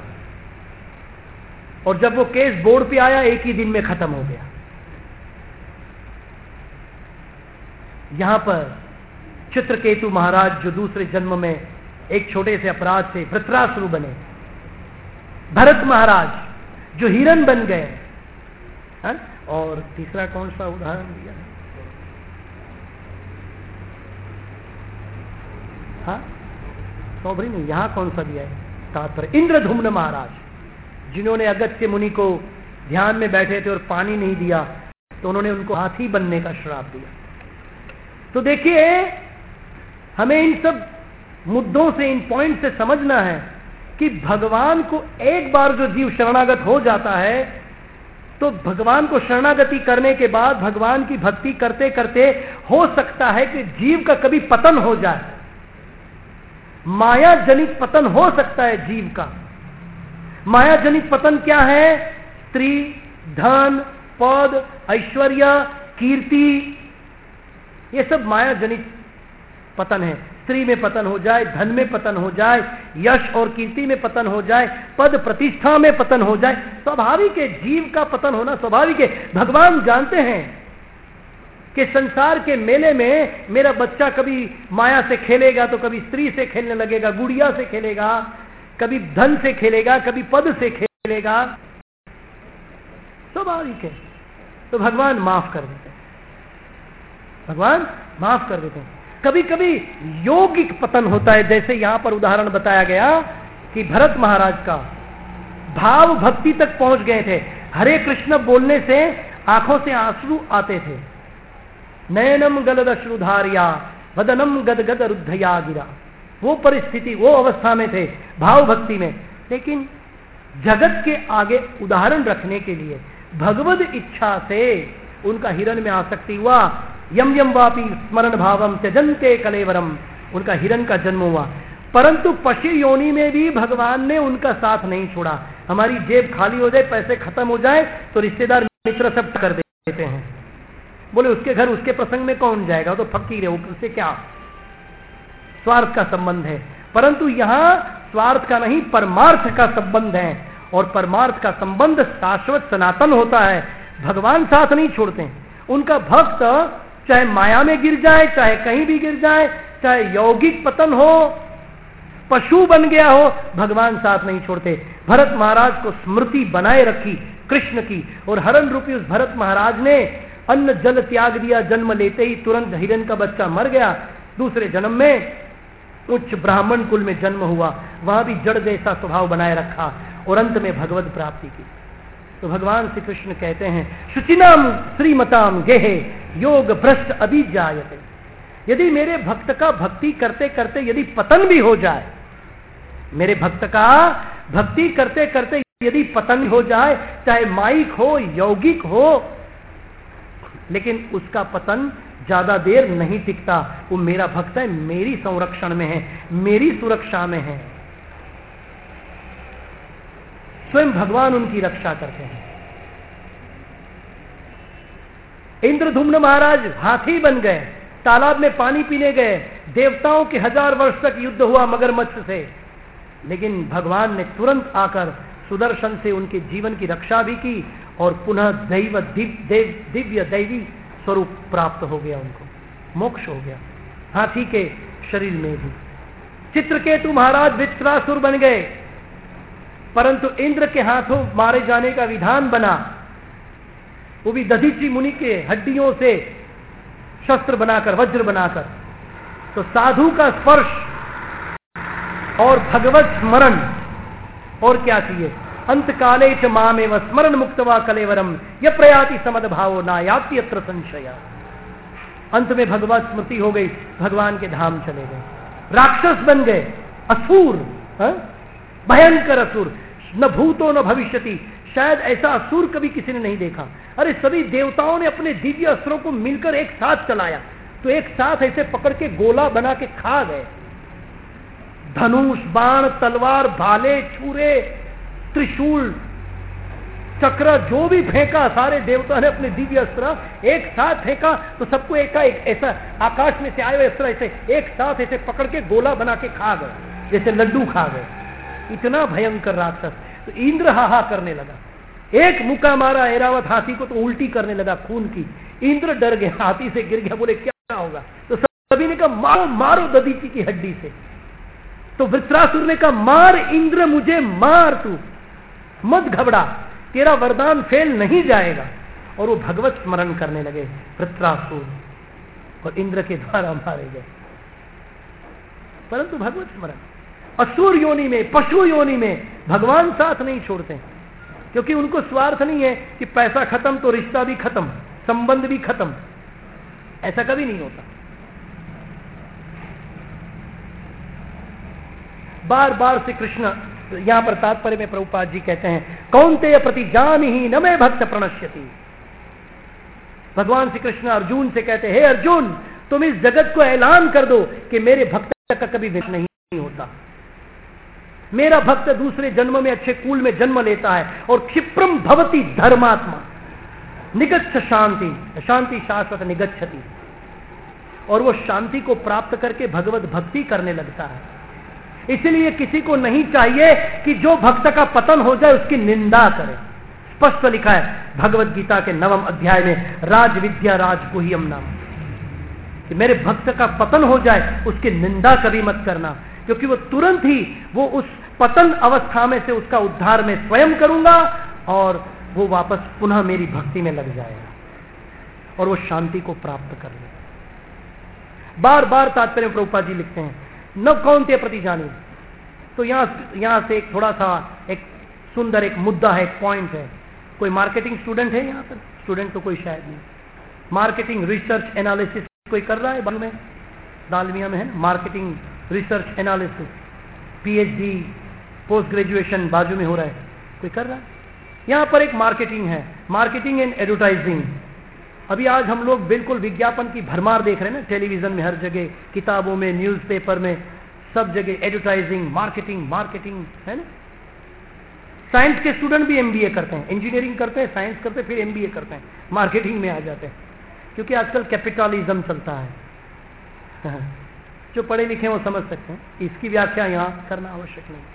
और जब वो केस बोर्ड पे आया, एक ही दिन में खत्म हो गया। यहां पर चित्रकेतु महाराज, जो दूसरे जन्म में एक छोटे से अपराध से वृत्रासुर बने, भरत महाराज जो हिरण बन गए, और तीसरा कौन सा उदाहरण दिया? हाँ, सौभरी नहीं, यहां कौन सा दिया है? तात्पर्य इंद्रधुम्न महाराज, जिन्होंने अगस्त्य मुनि को ध्यान में बैठे थे और पानी नहीं दिया तो उन्होंने उनको हाथी बनने का श्राप दिया। तो देखिए, हमें इन सब मुद्दों से, इन पॉइंट से समझना है कि भगवान को एक बार जो जीव शरणागत हो जाता है तो भगवान को शरणागति करने के बाद भगवान की भक्ति करते करते हो सकता है कि जीव का कभी पतन हो जाए, माया जनित पतन हो सकता है जीव का। माया जनित पतन क्या है? स्त्री, धन, पद, ऐश्वर्य, कीर्ति, ये सब माया जनित पतन है। स्त्री में पतन हो जाए, धन में पतन हो जाए, यश और कीर्ति में पतन हो जाए, पद प्रतिष्ठा में पतन हो जाए, स्वाभाविक है, जीव का पतन होना स्वाभाविक है। भगवान जानते हैं कि संसार के मेले में मेरा बच्चा कभी माया से खेलेगा तो कभी स्त्री से खेलने लगेगा, गुड़िया से खेलेगा, कभी धन से खेलेगा, कभी पद से खेलेगा, स्वाभाविक है। तो भगवान माफ कर देते हैं, भगवान माफ कर देते हैं। कभी कभी यौगिक पतन होता है, जैसे यहां पर उदाहरण बताया गया कि भरत महाराज का भाव भक्ति तक पहुंच गए थे, हरे कृष्ण बोलने से आंखों से आंसू आते थे, नयनम गलद अश्रुधारिया वदनम गदगद रुद्धया गिरा, वो परिस्थिति, वो अवस्था में थे, भाव भक्ति में। लेकिन जगत के आगे उदाहरण रखने के लिए भगवद इच्छा से उनका हिरण में आसक्ति हुआ। यम यम वापी स्मरण भावम त्यजन्ते कलेवरम, उनका हिरण का जन्म हुआ। परंतु पशु योनि में भी भगवान ने उनका साथ नहीं छोड़ा। हमारी जेब खाली हो जाए, पैसे खत्म हो जाए तो रिश्तेदार मित्र सब कर देते हैं, बोले उसके घर उसके प्रसंग में कौन जाएगा, तो फकीर है, उससे क्या, स्वार्थ का संबंध है। परंतु यहाँ स्वार्थ का नहीं, परमार्थ का संबंध है, और परमार्थ का संबंध शाश्वत सनातन होता है। भगवान साथ नहीं छोड़ते। उनका भक्त चाहे माया में गिर जाए, चाहे कहीं भी गिर जाए, चाहे यौगिक पतन हो, पशु बन गया हो, भगवान साथ नहीं छोड़ते। भरत महाराज को स्मृति बनाए रखी कृष्ण की, और हरण रूपी उस भरत महाराज ने अन्न जल त्याग दिया। जन्म लेते ही तुरंत हिरण का बच्चा मर गया। दूसरे जन्म में उच्च ब्राह्मण कुल में जन्म हुआ, वहां भी जड़ जैसा स्वभाव बनाए रखा, और अंत में भगवत प्राप्ति की। तो भगवान श्री कृष्ण कहते हैं, शुचिनाम श्रीमताम गेहे योग भ्रष्ट अभिजायते। यदि मेरे भक्त का भक्ति करते करते यदि पतन भी हो जाए, मेरे भक्त का भक्ति करते करते यदि पतन हो जाए, चाहे माइक हो, यौगिक हो, लेकिन उसका पतन ज्यादा देर नहीं टिकता। वो मेरा भक्त है, मेरी संरक्षण में है, मेरी सुरक्षा में है। स्वयं भगवान उनकी रक्षा करते हैं। इंद्रधुम्न महाराज हाथी बन गए, तालाब में पानी पीने गए, देवताओं के 1000 वर्ष तक युद्ध हुआ मगरमच्छ से, लेकिन भगवान ने तुरंत आकर सुदर्शन से उनके जीवन की रक्षा भी की, और पुनः दिव्य दैवी स्वरूप प्राप्त हो गया, उनको मोक्ष हो गया हाथी के शरीर में भी। चित्रकेतु महाराज वृत्रासुर बन गए, परंतु इंद्र के हाथों मारे जाने का विधान बना, वो भी दधीची मुनि के हड्डियों से शस्त्र बनाकर, वज्र बनाकर। तो साधु का स्पर्श और भगवत स्मरण, और क्या चाहिए? अंत काले च मामेव स्मरण मुक्तवा कलेवरम य प्रयाति समद भावो ना याति यत्र संशया। अंत में भगवत स्मृति हो गई, भगवान के धाम चले गए, राक्षस बन गए, असुर, भयंकर असुर, न भूतो न भविष्यति। शायद ऐसा असुर कभी किसी ने नहीं देखा। अरे सभी देवताओं ने अपने दिव्य अस्त्रों को मिलकर एक साथ चलाया, तो एक साथ ऐसे पकड़ के गोला बना के खा गए। धनुष, बाण, तलवार, भाले, छुरे, त्रिशूल, चक्र, जो भी फेंका, सारे देवताओं ने अपने दिव्य अस्त्र एक साथ फेंका, तो सबको एक ऐसा आकाश में से आए हुए अस्त्र ऐसे एक साथ ऐसे पकड़ के गोला बना के खा गए, जैसे लड्डू खा गए। इतना भयंकर राक्षस। तो इंद्र हाहा करने लगा, एक मुक्का मारा ऐरावत हाथी को तो उल्टी करने लगा खून की। इंद्र डर गया, हाथी से गिर गया, बोले क्या होगा? तो सभी ने कहा मारो मारो दधीची की हड्डी से। तो वृत्रासुर ने कहा मार इंद्र, मुझे मार, तू मत घबरा, तेरा वरदान फेल नहीं जाएगा। और वो भगवत स्मरण करने लगे वृत्रासुर, और इंद्र के द्वारा मारे गए। परंतु भगवत स्मरण, असुर योनि में, पशु योनि में भगवान साथ नहीं छोड़ते। क्योंकि उनको स्वार्थ नहीं है कि पैसा खत्म तो रिश्ता भी खत्म, संबंध भी खत्म, ऐसा कभी नहीं होता। बार बार श्री कृष्ण यहां पर तात्पर्य में प्रभुपाद जी कहते हैं, कौन्तेय प्रति जान ही न मे भक्त प्रणश्यति। भगवान श्री कृष्ण अर्जुन से कहते हैं, हे अर्जुन, तुम इस जगत को ऐलान कर दो कि मेरे भक्त का कभी विनाश नहीं होता। मेरा भक्त दूसरे जन्म में अच्छे कुल में जन्म लेता है और क्षिप्रम भवति धर्मात्मा निगच्छ शांति, शांति शाश्वत निगच्छति, और वो शांति को प्राप्त करके भगवत भक्ति करने लगता है। इसलिए किसी को नहीं चाहिए कि जो भक्त का पतन हो जाए उसकी निंदा करे। स्पष्ट लिखा है भगवत गीता के 9वें अध्याय में, राज विद्या राजगुह्यम नाम, कि मेरे भक्त का पतन हो जाए उसकी निंदा कभी मत करना, क्योंकि वो तुरंत ही वो उस पतन अवस्था में से उसका उद्धार में स्वयं करूंगा और वो वापस पुनः मेरी भक्ति में लग जाएगा और वो शांति को प्राप्त कर ले। बार बार तात्पर्य प्रभुपाद जी लिखते हैं, न कौन्तेय प्रति जानी। तो यहां से एक थोड़ा सा एक सुंदर एक मुद्दा है, एक पॉइंट है। कोई मार्केटिंग स्टूडेंट है यहां पर? स्टूडेंट तो कोई शायद नहीं। मार्केटिंग रिसर्च एनालिसिस कोई कर रहा है? बाजू में दालमिया में है marketing research analysis, PhD post graduation बाजू में हो रहा है, कोई कर रहा है? यहां पर एक मार्केटिंग है, मार्केटिंग एंड एडवर्टाइजिंग। अभी आज हम लोग बिल्कुल विज्ञापन की भरमार देख रहे हैं ना, टेलीविजन में, हर जगह, किताबों में, न्यूज़पेपर में, सब जगह एडवर्टाइजिंग, मार्केटिंग मार्केटिंग है ना। साइंस के स्टूडेंट भी एमबीए करते हैं, इंजीनियरिंग करते हैं, साइंस करते हैं, फिर एमबीए करते हैं, मार्केटिंग में आ जाते हैं, क्योंकि आजकल कैपिटलिज्म चलता है। जो पढ़े लिखे वो समझ सकते हैं, इसकी व्याख्या यहाँ करना आवश्यक नहीं।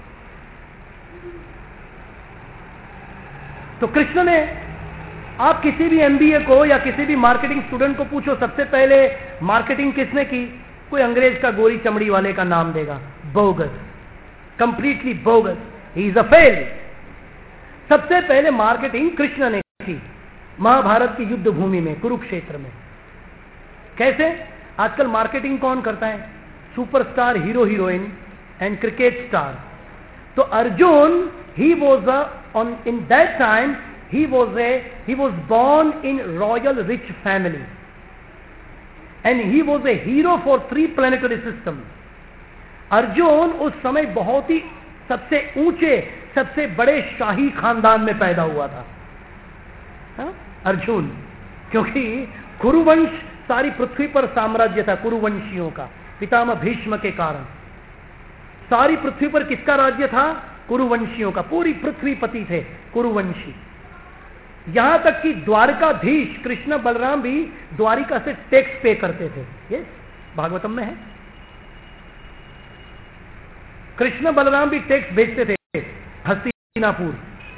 तो कृष्ण ने, आप किसी भी एमबीए को या किसी भी मार्केटिंग स्टूडेंट को पूछो सबसे पहले मार्केटिंग किसने की, कोई अंग्रेज का गोरी चमड़ी वाले का नाम देगा, bogus, completely bogus, he is a fail. सबसे पहले मार्केटिंग कृष्ण ने की महाभारत की युद्ध भूमि में, कुरुक्षेत्र में। कैसे? आजकल मार्केटिंग कौन करता है? Superstar hero heroine and cricket star. तो Arjun, he was in that time he was born in royal rich family and he was a hero for 3 planetary systems. Arjun उस समय बहुत ही सबसे ऊंचे, सबसे बड़े शाही खानदान में पैदा हुआ था। हा? अर्जुन, क्योंकि कुरुवंश सारी पृथ्वी पर साम्राज्य था कुरुवंशियों का, पितामह भीष्म के कारण सारी पृथ्वी पर किसका राज्य था? कुरुवंशियों का। पूरी पृथ्वी पति थे कुरुवंशी। यहां तक कि द्वारकाधीश कृष्ण बलराम भी द्वारिका से टैक्स पे करते थे। ये भागवतम में है, कृष्ण बलराम भी टैक्स भेजते थे हस्तिनापुर।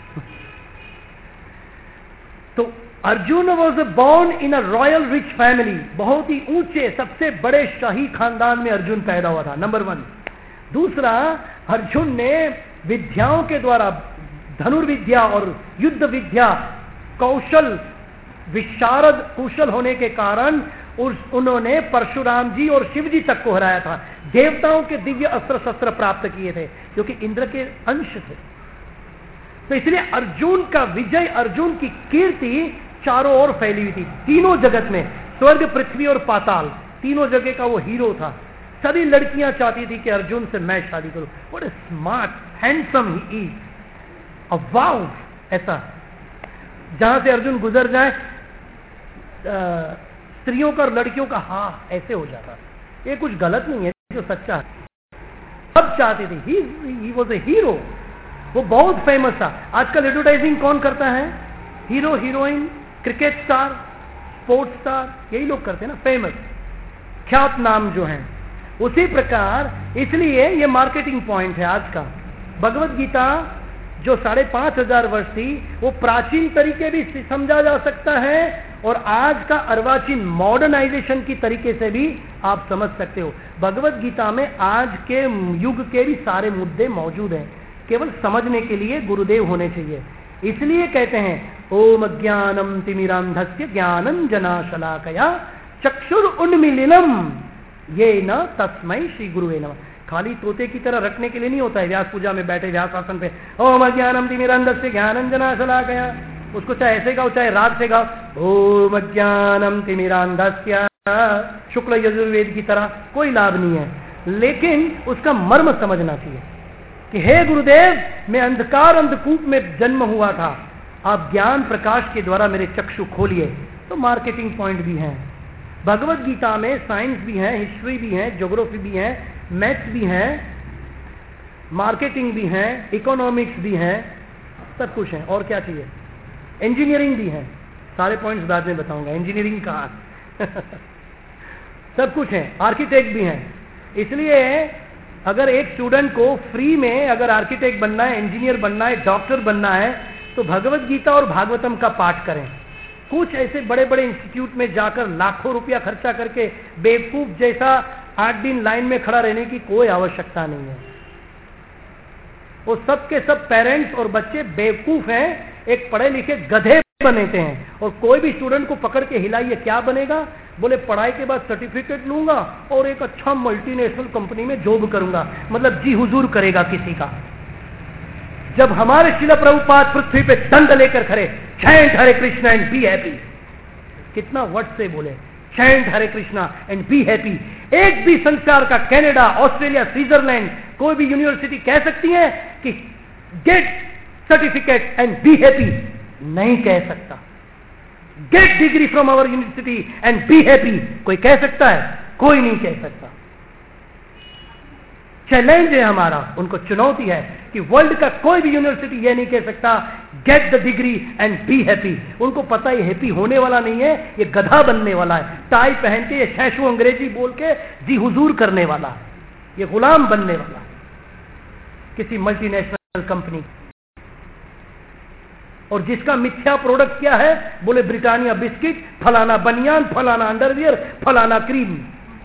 तो Arjun was born in a royal rich family, बहुत ही ऊंचे सबसे बड़े शाही खानदान में अर्जुन पैदा हुआ था, नंबर 1। दूसरा, अर्जुन ने विद्याओं के द्वारा, धनुर्विद्या और युद्ध विद्या, कौशल, विशारद कुशल होने के कारण उन्होंने परशुराम जी और शिव जी तक को हराया था। देवताओं के दिव्य अस्त्र शस्त्र प्राप्त किए थे, जो कि इंद्र के अंश थे। तो इसलिए अर्जुन का विजय, अर्जुन की कीर्ति चारों ओर फैली हुई थी, तीनों जगत में, स्वर्ग, पृथ्वी और पाताल, तीनों जगह का वो हीरो था। सभी लड़कियां चाहती थी कि अर्जुन से मैं शादी करूं। What a smart, handsome he is, a wow. ऐसा जहां से अर्जुन गुजर जाए, स्त्रियों का और लड़कियों का हाँ ऐसे हो जाता। ये कुछ गलत नहीं है, जो सच्चा है। सब चाहते थे, ही वॉज ए हीरो, वो बहुत फेमस था। आजकल एडवर्टाइजिंग कौन करता है? Hero, heroine, cricket star, sports star, यही लोग करते हैं ना, फेमस, ख्यात नाम जो हैं। उसी प्रकार इसलिए ये मार्केटिंग पॉइंट है आज का। भगवत गीता जो 5,500 वर्ष थी, वो प्राचीन तरीके भी समझा जा सकता है और आज का अर्वाचीन मॉडर्नाइजेशन की तरीके से भी आप समझ सकते हो। भगवत गीता में आज के युग के भी सारे मुद्दे मौजूद हैं, केवल समझने के लिए गुरुदेव होने चाहिए। इसलिए कहते हैं, ओम ज्ञानम तिमिरांधस्य ज्ञानंजनाशलाकया चक्षुर उन्मीलिनम ये न तस्मै श्री गुरुवे नमः। खाली तोते की तरह रखने के लिए नहीं होता है। व्यास पूजा में बैठे व्यास आसन पे ओम अज्ञानम तिमिरंधस्य ज्ञानांजनाशलाकया, उसको चाहे ऐसे गाओ चाहे राग से गाओ, ओम अज्ञानम तिमिरंधस्य, शुक्ल यजुर्वेद की तरह, कोई लाभ नहीं है। लेकिन उसका मर्म समझना चाहिए कि हे गुरुदेव, मैं अंधकार अंधकूप में जन्म हुआ था, आप ज्ञान प्रकाश के द्वारा मेरे चक्षु खोलिए। तो मार्केटिंग पॉइंट भी हैं भगवत गीता में, साइंस भी है, हिस्ट्री भी है, ज्योग्राफी भी है, मैथ्स भी है, मार्केटिंग भी है, इकोनॉमिक्स भी है, सब कुछ है। और क्या चाहिए? इंजीनियरिंग भी है। सारे पॉइंट्स बाद में बताऊंगा इंजीनियरिंग कहाँ सब कुछ है। आर्किटेक्ट भी है। इसलिए अगर एक स्टूडेंट को फ्री में अगर आर्किटेक्ट बनना है, इंजीनियर बनना है, डॉक्टर बनना है, तो भगवत गीता और भागवतम का पाठ करें। कुछ ऐसे बड़े बड़े इंस्टीट्यूट में जाकर लाखों रुपया खर्चा करके बेवकूफ जैसा 8 दिन लाइन में खड़ा रहने की कोई आवश्यकता नहीं है। वो सब के सब पेरेंट्स और बच्चे बेवकूफ हैं, एक पढ़े लिखे गधे बनते हैं। और कोई भी स्टूडेंट को पकड़ के हिलाइए, क्या बनेगा? बोले पढ़ाई के बाद सर्टिफिकेट लूंगा और एक अच्छा मल्टीनेशनल कंपनी में जॉब करूंगा, मतलब जी हुजूर करेगा किसी का। जब हमारे श्रील प्रभुपाद पृथ्वी पे दंड लेकर खड़े, chant Hare Krishna and be happy, कितना वर्ड से बोले, chant Hare Krishna and be happy. एक भी संसार का कनाडा, ऑस्ट्रेलिया, स्विट्जरलैंड, कोई भी यूनिवर्सिटी कह सकती है कि get certificate and be happy? नहीं कह सकता। Get degree from our university and be happy कोई कह सकता है? कोई नहीं कह सकता। चैलेंज है हमारा, उनको चुनौती है कि वर्ल्ड का कोई भी यूनिवर्सिटी यह नहीं कह सकता get the degree and be happy. उनको पता है हैप्पी होने वाला नहीं है, ये गधा बनने वाला है, टाई पहन के ये शैशु अंग्रेजी बोल के जी हुजूर करने वाला है, ये गुलाम बनने वाला है किसी मल्टीनेशनल कंपनी। और जिसका मिथ्या प्रोडक्ट क्या है? बोले ब्रिटानिया बिस्किट, फलाना बनियान, फलाना अंडरवियर, फलाना क्रीम।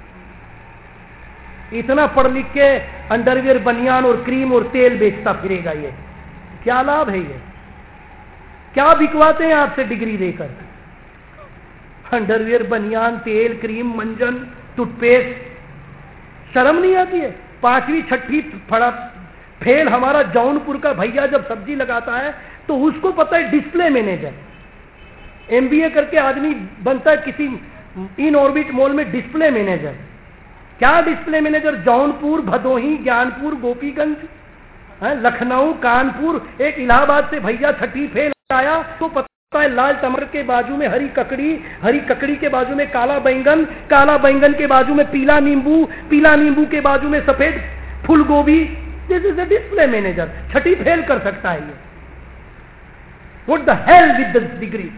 इतना पढ़ लिख के अंडरवियर, बनियान और क्रीम और तेल बेचता फिरेगा, ये क्या लाभ है? ये क्या बिकवाते हैं आपसे डिग्री देकर? अंडरवियर, बनियान, तेल, क्रीम, मंजन, टूथपेस्ट। शर्म नहीं आती है? 5वीं 6वीं फड़ा फेल हमारा जौनपुर का भैया जब सब्जी लगाता है तो उसको पता है डिस्प्ले मैनेजर। MBA करके आदमी बनता है किसी इन ऑर्बिट मॉल में डिस्प्ले मैनेजर। क्या डिस्प्ले मैनेजर? जौनपुर, भदोही, ज्ञानपुर, गोपीगंज, लखनऊ, कानपुर। एक इलाहाबाद से भैया 6वीं फेल आया तो पता है लाल टमाटर के बाजू में हरी ककड़ी, हरी ककड़ी के बाजू में काला बैंगन, काला बैंगन के बाजू में पीला नींबू, पीला नींबू के बाजू में सफेद फूल गोभी। This is a display manager. 6वीं फेल कर सकता है ये। What the hell with this degree?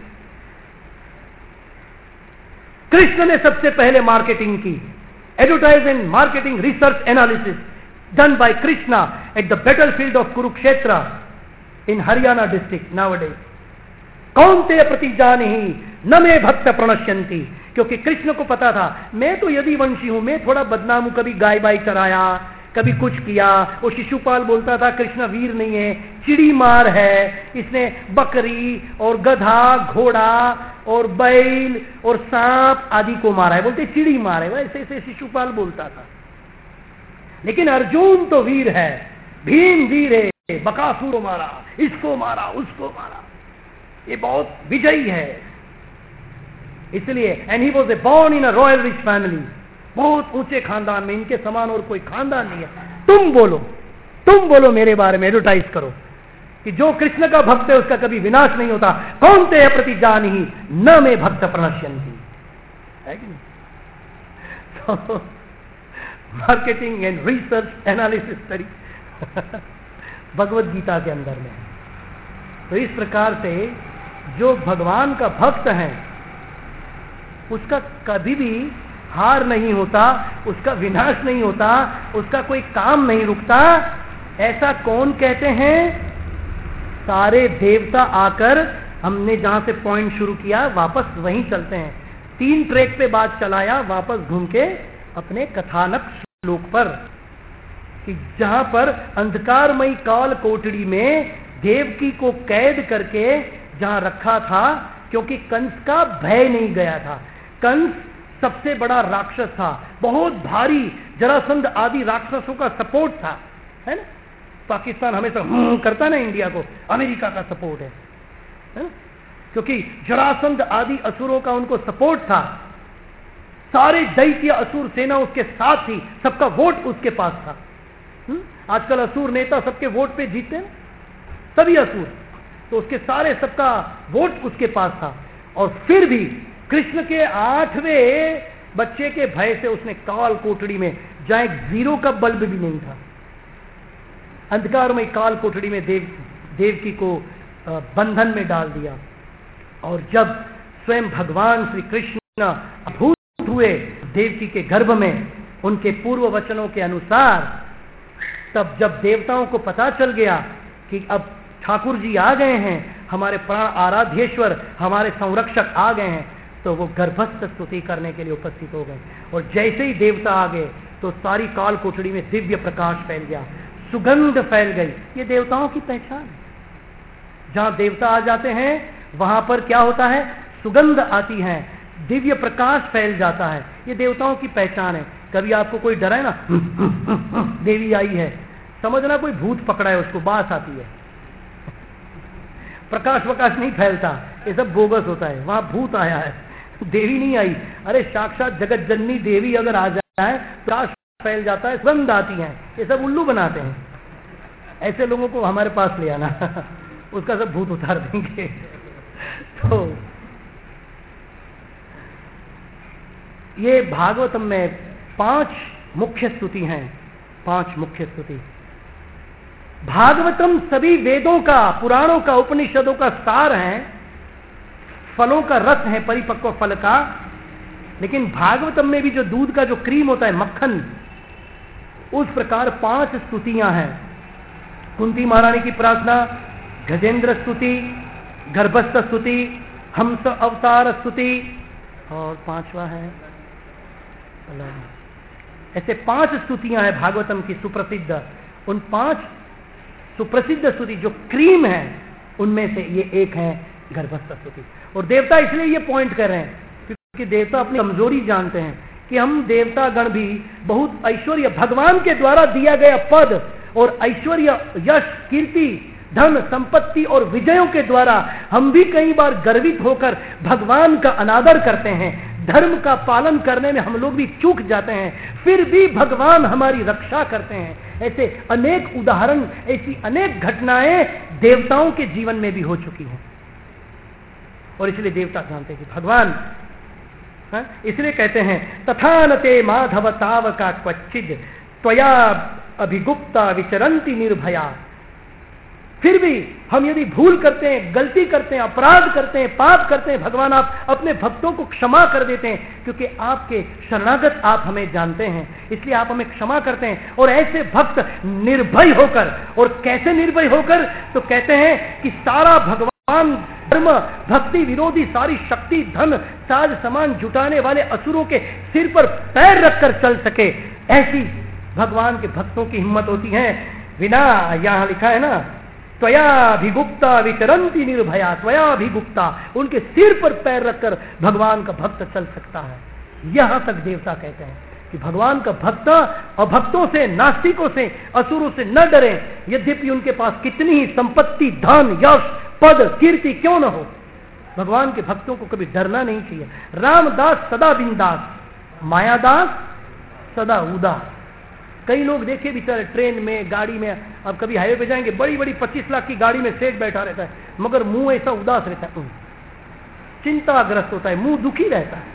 Krishna ने सबसे पहले मार्केटिंग की, advertisement, marketing, research, analysis done by Krishna at the battlefield of Kurukshetra in Haryana district nowadays. Kaunteya प्रतिजानिहि न मे भक्त प्रणश्यन्ति। क्योंकि कृष्ण को पता था मैं तो यदि वंशी हूं, मैं थोड़ा बदनाम हूं, कभी गाय बाई चराया, कभी कुछ किया। वो शिशुपाल बोलता था कृष्ण वीर नहीं है, चिड़ी मार है, इसने बकरी और गधा, घोड़ा और बैल और सांप आदि को मारा है, बोलते चिड़ी मार है, ऐसे ऐसे शिशुपाल बोलता था। लेकिन अर्जुन तो वीर है, भीम वीर है, बकासुर को मारा, इसको मारा, उसको मारा, ये बहुत विजयी है। इसलिए and he was born in a royal rich family, बहुत ऊंचे खानदान में, इनके समान और कोई खानदान नहीं है। तुम बोलो मेरे बारे में, एडवर्टाइज करो कि जो कृष्ण का भक्त है उसका कभी विनाश नहीं होता। कौन्तेय प्रतिजानिहि न मे भक्त प्रणश्यन्ति, है कि नहीं? तो marketing and research analysis study Bhagavad Gita के अंदर में। तो इस प्रकार से जो भगवान का भक्त है उसका कभी भी हार नहीं होता, उसका विनाश नहीं होता, उसका कोई काम नहीं रुकता। ऐसा कौन कहते हैं? सारे देवता आकर, हमने जहां से पॉइंट शुरू किया वापस वहीं चलते हैं, 3 ट्रैक पे बात चलाया, वापस घूम के अपने कथानक श्लोक पर, कि जहां पर अंधकारमयी काल कोठड़ी में देवकी को कैद करके जहां रखा था, क्योंकि कंस का भय नहीं गया था। कंस सबसे बड़ा राक्षस था, बहुत भारी, जरासंध आदि राक्षसों का सपोर्ट था, है ना। पाकिस्तान हमेशा करता ना इंडिया को, अमेरिका का सपोर्ट है ना, क्योंकि जरासंध आदि असुरों का उनको सपोर्ट था। सारे दैत्य असुर सेना उसके साथ थी, सबका वोट उसके पास था। आजकल असुर नेता सबके वोट पे जीतते हैं, सभी असुर, तो उसके सारे सबका वोट उसके पास था। और फिर भी कृष्ण के 8वें बच्चे के भय से उसने काल कोठड़ी में, जहां एक जीरो का बल्ब भी नहीं था, अंधकार में काल कोठड़ी में देवकी को बंधन में डाल दिया। और जब स्वयं भगवान श्री कृष्ण अभूत हुए देवकी के गर्भ में, उनके पूर्व वचनों के अनुसार, तब जब देवताओं को पता चल गया कि अब ठाकुर जी आ गए हैं, हमारे प्राण आराध्येश्वर, हमारे संरक्षक आ गए हैं, तो वो गर्भस्थ स्तुति करने के लिए उपस्थित हो गए। और जैसे ही देवता आ गए तो सारी काल कोठड़ी में दिव्य प्रकाश फैल गया, सुगंध फैल गई। ये देवताओं की पहचान है। जहां देवता आ जाते हैं वहां पर क्या होता है, सुगंध आती है, दिव्य प्रकाश फैल जाता है। ये देवताओं की पहचान है। कभी आपको कोई डराए ना, देवी आई है, समझना कोई भूत पकड़ा है, उसको बास आती है, प्रकाश प्रकाश नहीं फैलता, ये सब बोगस होता है। वहां भूत आया है, देवी नहीं आई। अरे साक्षात जगत जननी देवी अगर आ जाए, प्रकाश फैल जाता है, सुगंध आती है। ये सब उल्लू बनाते हैं। ऐसे लोगों को हमारे पास ले आना, उसका सब भूत उतार देंगे। तो ये भागवतम में 5 मुख्य स्तुति हैं, 5 मुख्य स्तुति। भागवतम सभी वेदों का, पुराणों का, उपनिषदों का सार है, फलों का रस है, परिपक्व फल का। लेकिन भागवतम में भी जो दूध का जो क्रीम होता है, मक्खन, उस प्रकार 5 स्तुतियां हैं। कुंती महारानी की प्रार्थना, गजेंद्र स्तुति, गर्भस्थ स्तुति, हंस अवतार स्तुति, और 5वां है, ऐसे 5 स्तुतियां हैं भागवतम की सुप्रसिद्ध। उन 5 सुप्रसिद्ध स्तुति जो क्रीम है, उनमें से ये एक है गर्भस्थ स्तुति। और देवता इसलिए ये पॉइंट कर रहे हैं क्योंकि देवता अपनी कमजोरी जानते हैं कि हम देवता गण भी बहुत ऐश्वर्य, भगवान के द्वारा दिया गया पद और ऐश्वर्य, यश, कीर्ति, धन, संपत्ति और विजयों के द्वारा हम भी कई बार गर्वित होकर भगवान का अनादर करते हैं, धर्म का पालन करने में हम लोग भी चूक जाते हैं, फिर भी भगवान हमारी रक्षा करते हैं। ऐसे अनेक उदाहरण, ऐसी अनेक घटनाएं देवताओं के जीवन में भी हो चुकी हैं। और इसलिए देवता जानते हैं कि भगवान, इसलिए कहते हैं तथानते माधव तावका क्वचिद त्वया अभिगुप्ता विचरंती निर्भया। फिर भी हम यदि भूल करते हैं, गलती करते हैं, अपराध करते हैं, पाप करते हैं, भगवान आप अपने भक्तों को क्षमा कर देते हैं, क्योंकि आपके शरणागत आप हमें जानते हैं, इसलिए आप हमें क्षमा करते हैं। और ऐसे भक्त निर्भय होकर, और कैसे निर्भय होकर, तो कहते हैं कि सारा भगवान, धर्म, भक्ति विरोधी सारी शक्ति, धन, साज सामान जुटाने वाले असुरों के सिर पर पैर रखकर चल सके, ऐसी भगवान के भक्तों की हिम्मत होती है। बिना, यहां लिखा है ना, त्वयाभिगुप्ता विचरंती निर्भया, त्वयाभिगुप्ता, उनके सिर पर पैर रखकर भगवान का भक्त चल सकता है। यहां तक देवता कहते हैं कि भगवान का भक्त अभक्तों से, नास्तिकों से, असुरों से न डरे, यद्यपि उनके पास कितनी ही संपत्ति, धन, यश, पद, कीर्ति क्यों न हो, भगवान के भक्तों को कभी डरना नहीं चाहिए। रामदास सदा बिंदास, मायादास सदा उदास। कई लोग देखे बेचारे ट्रेन में, गाड़ी में, अब कभी हाईवे पे जाएंगे, बड़ी बड़ी 25 लाख की गाड़ी में सेठ बैठा रहता है, मगर मुंह ऐसा उदास रहता है, चिंताग्रस्त होता है, मुंह दुखी रहता है।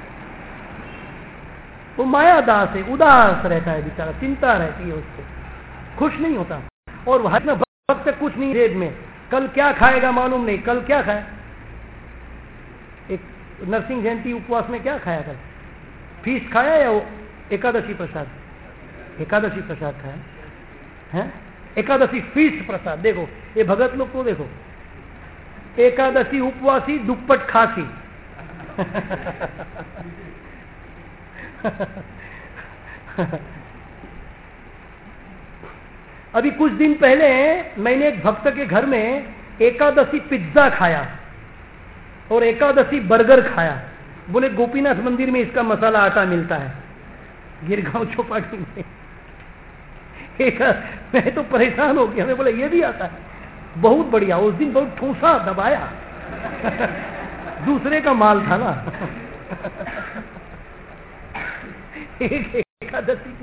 वो मायादास है, उदास रहता है बेचारा, चिंता रहती है उसको, खुश नहीं होता। और वह में वक्त कुछ नहीं जेब में, कल क्या खाएगा मालूम नहीं, कल क्या खाए। एक नरसिंह जयंती उपवास में क्या खाया कल, फीस खाया या वो एकादशी प्रसाद? एकादशी प्रसाद खाया है, एकादशी फीस प्रसाद। देखो ये भगत लोग को देखो, एकादशी उपवासी, दुप्पट खासी। अभी कुछ दिन पहले मैंने एक भक्त के घर में एकादशी पिज्जा खाया और एकादशी बर्गर खाया। बोले गोपीनाथ मंदिर में इसका मसाला आटा मिलता है, गिरगांव चौपाटी में। एक मैं तो परेशान हो गया, मैं बोला ये भी आता है, बहुत बढ़िया। उस दिन बहुत ठूसा दबाया दूसरे का माल था ना एक एकादशी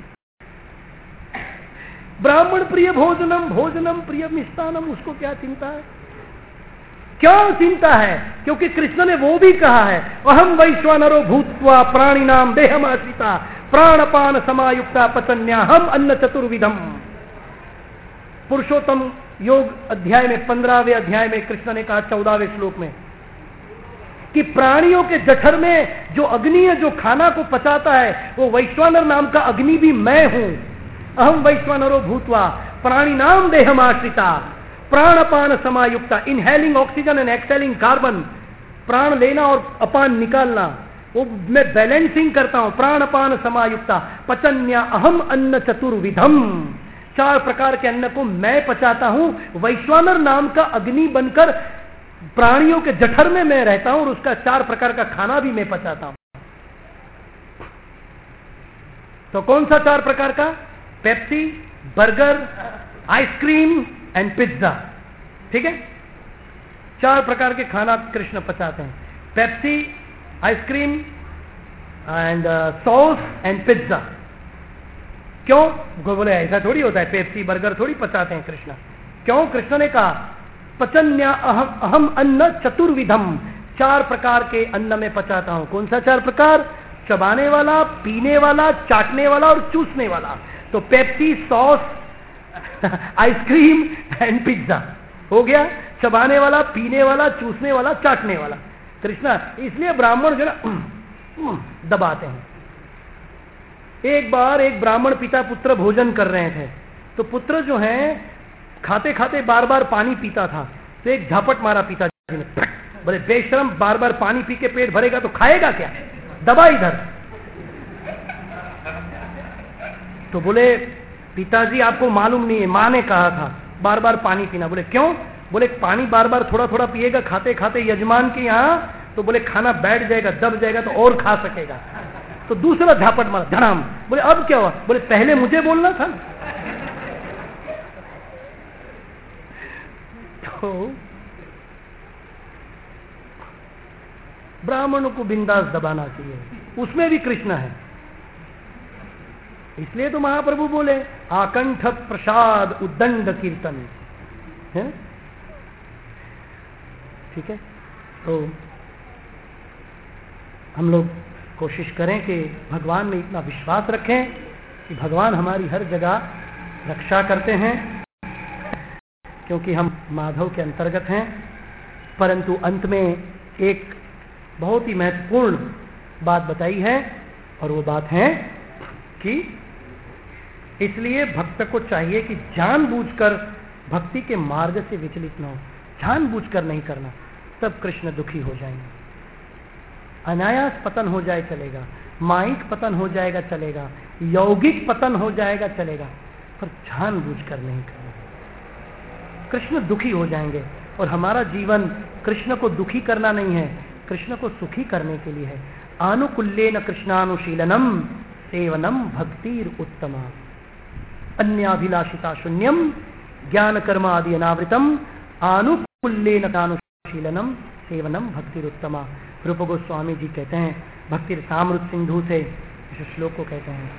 ब्राह्मण प्रिय भोजनम, भोजनम प्रिय मिष्टानम, उसको क्या चिंता है, क्या चिंता है? क्योंकि कृष्ण ने वो भी कहा है, अहम वैश्वानरो भूत्वा प्राणिनाम देहमाश्रिता प्राणपान समायुक्ता पचन्या हम अन्न चतुर्विधम। पुरुषोत्तम योग अध्याय में 15वें अध्याय में कृष्ण ने कहा 14वें श्लोक में कि प्राणियों के जठर में जो अग्नि है, जो खाना को पचाता है, वो वैश्वानर नाम का अग्नि भी मैं हूं। अहम वैश्वानरो भूत्वा प्राणिनाम देहमाश्रिता प्राणपान समायुक्ता, inhaling oxygen and exhaling carbon, प्राण लेना और अपान निकालना, वो मैं बैलेंसिंग करता हूं। प्राणपान समायुक्ता पचन्या अहम अन्न चतुर्विधम, 4 प्रकार के अन्न को मैं पचाता हूं। वैश्वानर नाम का अग्नि बनकर प्राणियों के जठर में मैं रहता हूं और उसका 4 प्रकार का खाना भी मैं पचाता हूं। तो कौन सा 4 प्रकार का? Pepsi, burger, ice cream and pizza. ठीक है, 4 प्रकार के खाना कृष्ण पचाते हैं, Pepsi, ice cream and sauce and pizza. क्यों? बोले ऐसा थोड़ी होता है, पेप्सी बर्गर थोड़ी पचाते हैं कृष्ण। क्यों? कृष्ण ने कहा पचन्या अहम अन्न चतुर्विधम, 4 प्रकार के अन्न में पचाता हूं। कौन सा 4 प्रकार? चबाने वाला, पीने वाला, चाटने वाला और चूसने वाला। तो Pepsi, sauce, ice cream and pizza हो गया, चबाने वाला, पीने वाला, चूसने वाला, चाटने वाला कृष्णा। इसलिए ब्राह्मण जो ना दबाते हैं। एक बार एक ब्राह्मण पिता पुत्र भोजन कर रहे थे, तो पुत्र जो है खाते खाते बार बार पानी पीता था, तो एक झापट मारा पिताजी ने, बोले बेशरम, बार बार पानी पी के पेट भरेगा तो खाएगा क्या, दबा इधर। तो बोले पिताजी आपको मालूम नहीं है, माँ ने कहा था बार बार पानी पीना। बोले क्यों? बोले पानी बार बार थोड़ा थोड़ा पिएगा खाते खाते यजमान के यहाँ, तो बोले खाना बैठ जाएगा, दब जाएगा तो और खा सकेगा। तो दूसरा झापट मारा, धड़ाम। बोले अब क्या हुआ? बोले पहले मुझे बोलना था। तो ब्राह्मणों को बिंदास दबाना चाहिए, उसमें भी कृष्ण है। इसलिए तो महाप्रभु बोले आकंठ प्रसाद उद्दंड कीर्तन है। ठीक है, तो हम लोग कोशिश करें कि भगवान में इतना विश्वास रखें कि भगवान हमारी हर जगह रक्षा करते हैं, क्योंकि हम माधव के अंतर्गत हैं। परंतु अंत में एक बहुत ही महत्वपूर्ण बात बताई है, और वो बात है कि इसलिए भक्त को चाहिए कि जानबूझकर भक्ति के मार्ग से विचलित न हो, जानबूझकर नहीं करना, तब कृष्ण दुखी हो जाएंगे। अनायास पतन हो जाए चलेगा, माइक पतन हो जाएगा चलेगा, यौगिक पतन हो जाएगा चलेगा, पर जानबूझकर नहीं करना, कृष्ण दुखी हो जाएंगे। और हमारा जीवन कृष्ण को दुखी करना नहीं है, कृष्ण को सुखी करने के लिए है। आनुकूल्येन कृष्णानुशीलनम सेवनम भक्तिर उत्तमा, अन्याभिलाषिता शून्यम ज्ञान कर्म आदि अनावृतम आनुकूल्येन कृष्णानुशीलनम सेवनम भक्तिर उत्तमा। रूप गोस्वामी जी कहते हैं, भक्तिर सामृत सिंधु से इस श्लोक को कहते हैं।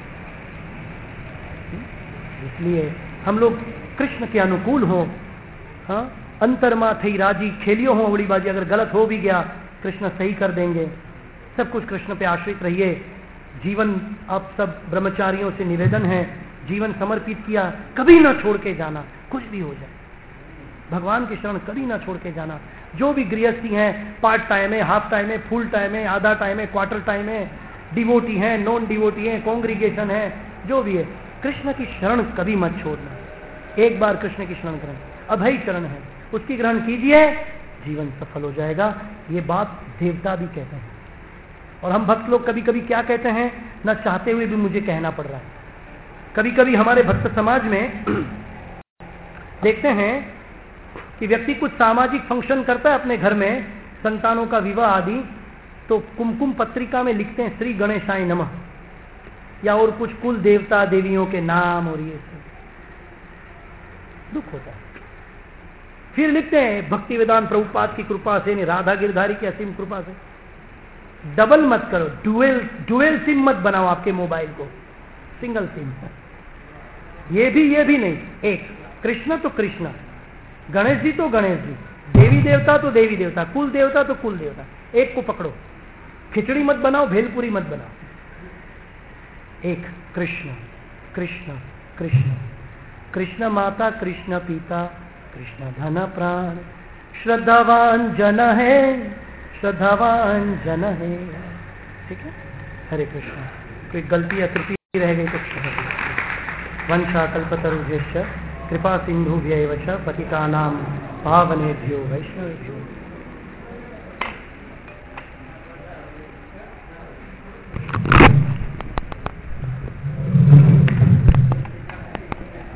इसलिए हम लोग कृष्ण के अनुकूल हो, हाँ, अंतरमा थई राजी खेलियो हो उड़ी बाजी, अगर गलत हो भी गया कृष्ण सही कर देंगे। सब कुछ कृष्ण पे आश्रित रहिए। जीवन आप सब ब्रह्मचारियों से निवेदन है, जीवन समर्पित किया, कभी ना छोड़ के जाना, कुछ भी हो जाए भगवान की शरण कभी ना छोड़ के जाना। जो भी गृहस्थी हैं, पार्ट टाइम है, हाफ टाइम है, फुल टाइम है, आधा टाइम है, क्वार्टर टाइम है, डिवोटी हैं, नॉन डिवोटी हैं, कांग्रीगेशन है, जो भी है, कृष्ण की शरण कभी मत छोड़ना। एक बार कृष्ण की शरण ग्रहण, अभय चरण है, उसकी ग्रहण कीजिए, जीवन सफल हो जाएगा। ये बात देवता भी कहते हैं, और हम भक्त लोग कभी कभी क्या कहते हैं, न चाहते हुए भी मुझे कहना पड़ रहा है। कभी कभी हमारे भक्त समाज में देखते हैं कि व्यक्ति कुछ सामाजिक फंक्शन करता है अपने घर में, संतानों का विवाह आदि, तो कुमकुम पत्रिका में लिखते हैं श्री गणेशाय नमः, या और कुछ कुल देवता देवियों के नाम और ये सब, दुख होता है। फिर लिखते हैं भक्ति वेदांत प्रभुपाद की कृपा से, राधा गिरधारी की असीम कृपा से। डबल मत करो, डुअल सिम मत बनाओ आपके मोबाइल को, सिंगल सिम। ये भी नहीं, एक। कृष्ण तो कृष्ण, गणेश जी तो गणेश जी, देवी देवता तो देवी देवता, कुल देवता तो कुल देवता, एक को पकड़ो। खिचड़ी मत बनाओ, भेलपुरी मत बनाओ, एक। कृष्ण कृष्ण कृष्ण, कृष्ण माता, कृष्ण पिता, कृष्ण धन प्राण, श्रद्धावान जन है, श्रद्धावान जन है। ठीक है, हरे कृष्ण। कोई गलती या त्रुटि रह गई तो क्षमा। वंशा कल्पतरुभ्यश्च कृपा सिंधुभ्यैव च पतितानां पावनेभ्यो वैष्णवेभ्यो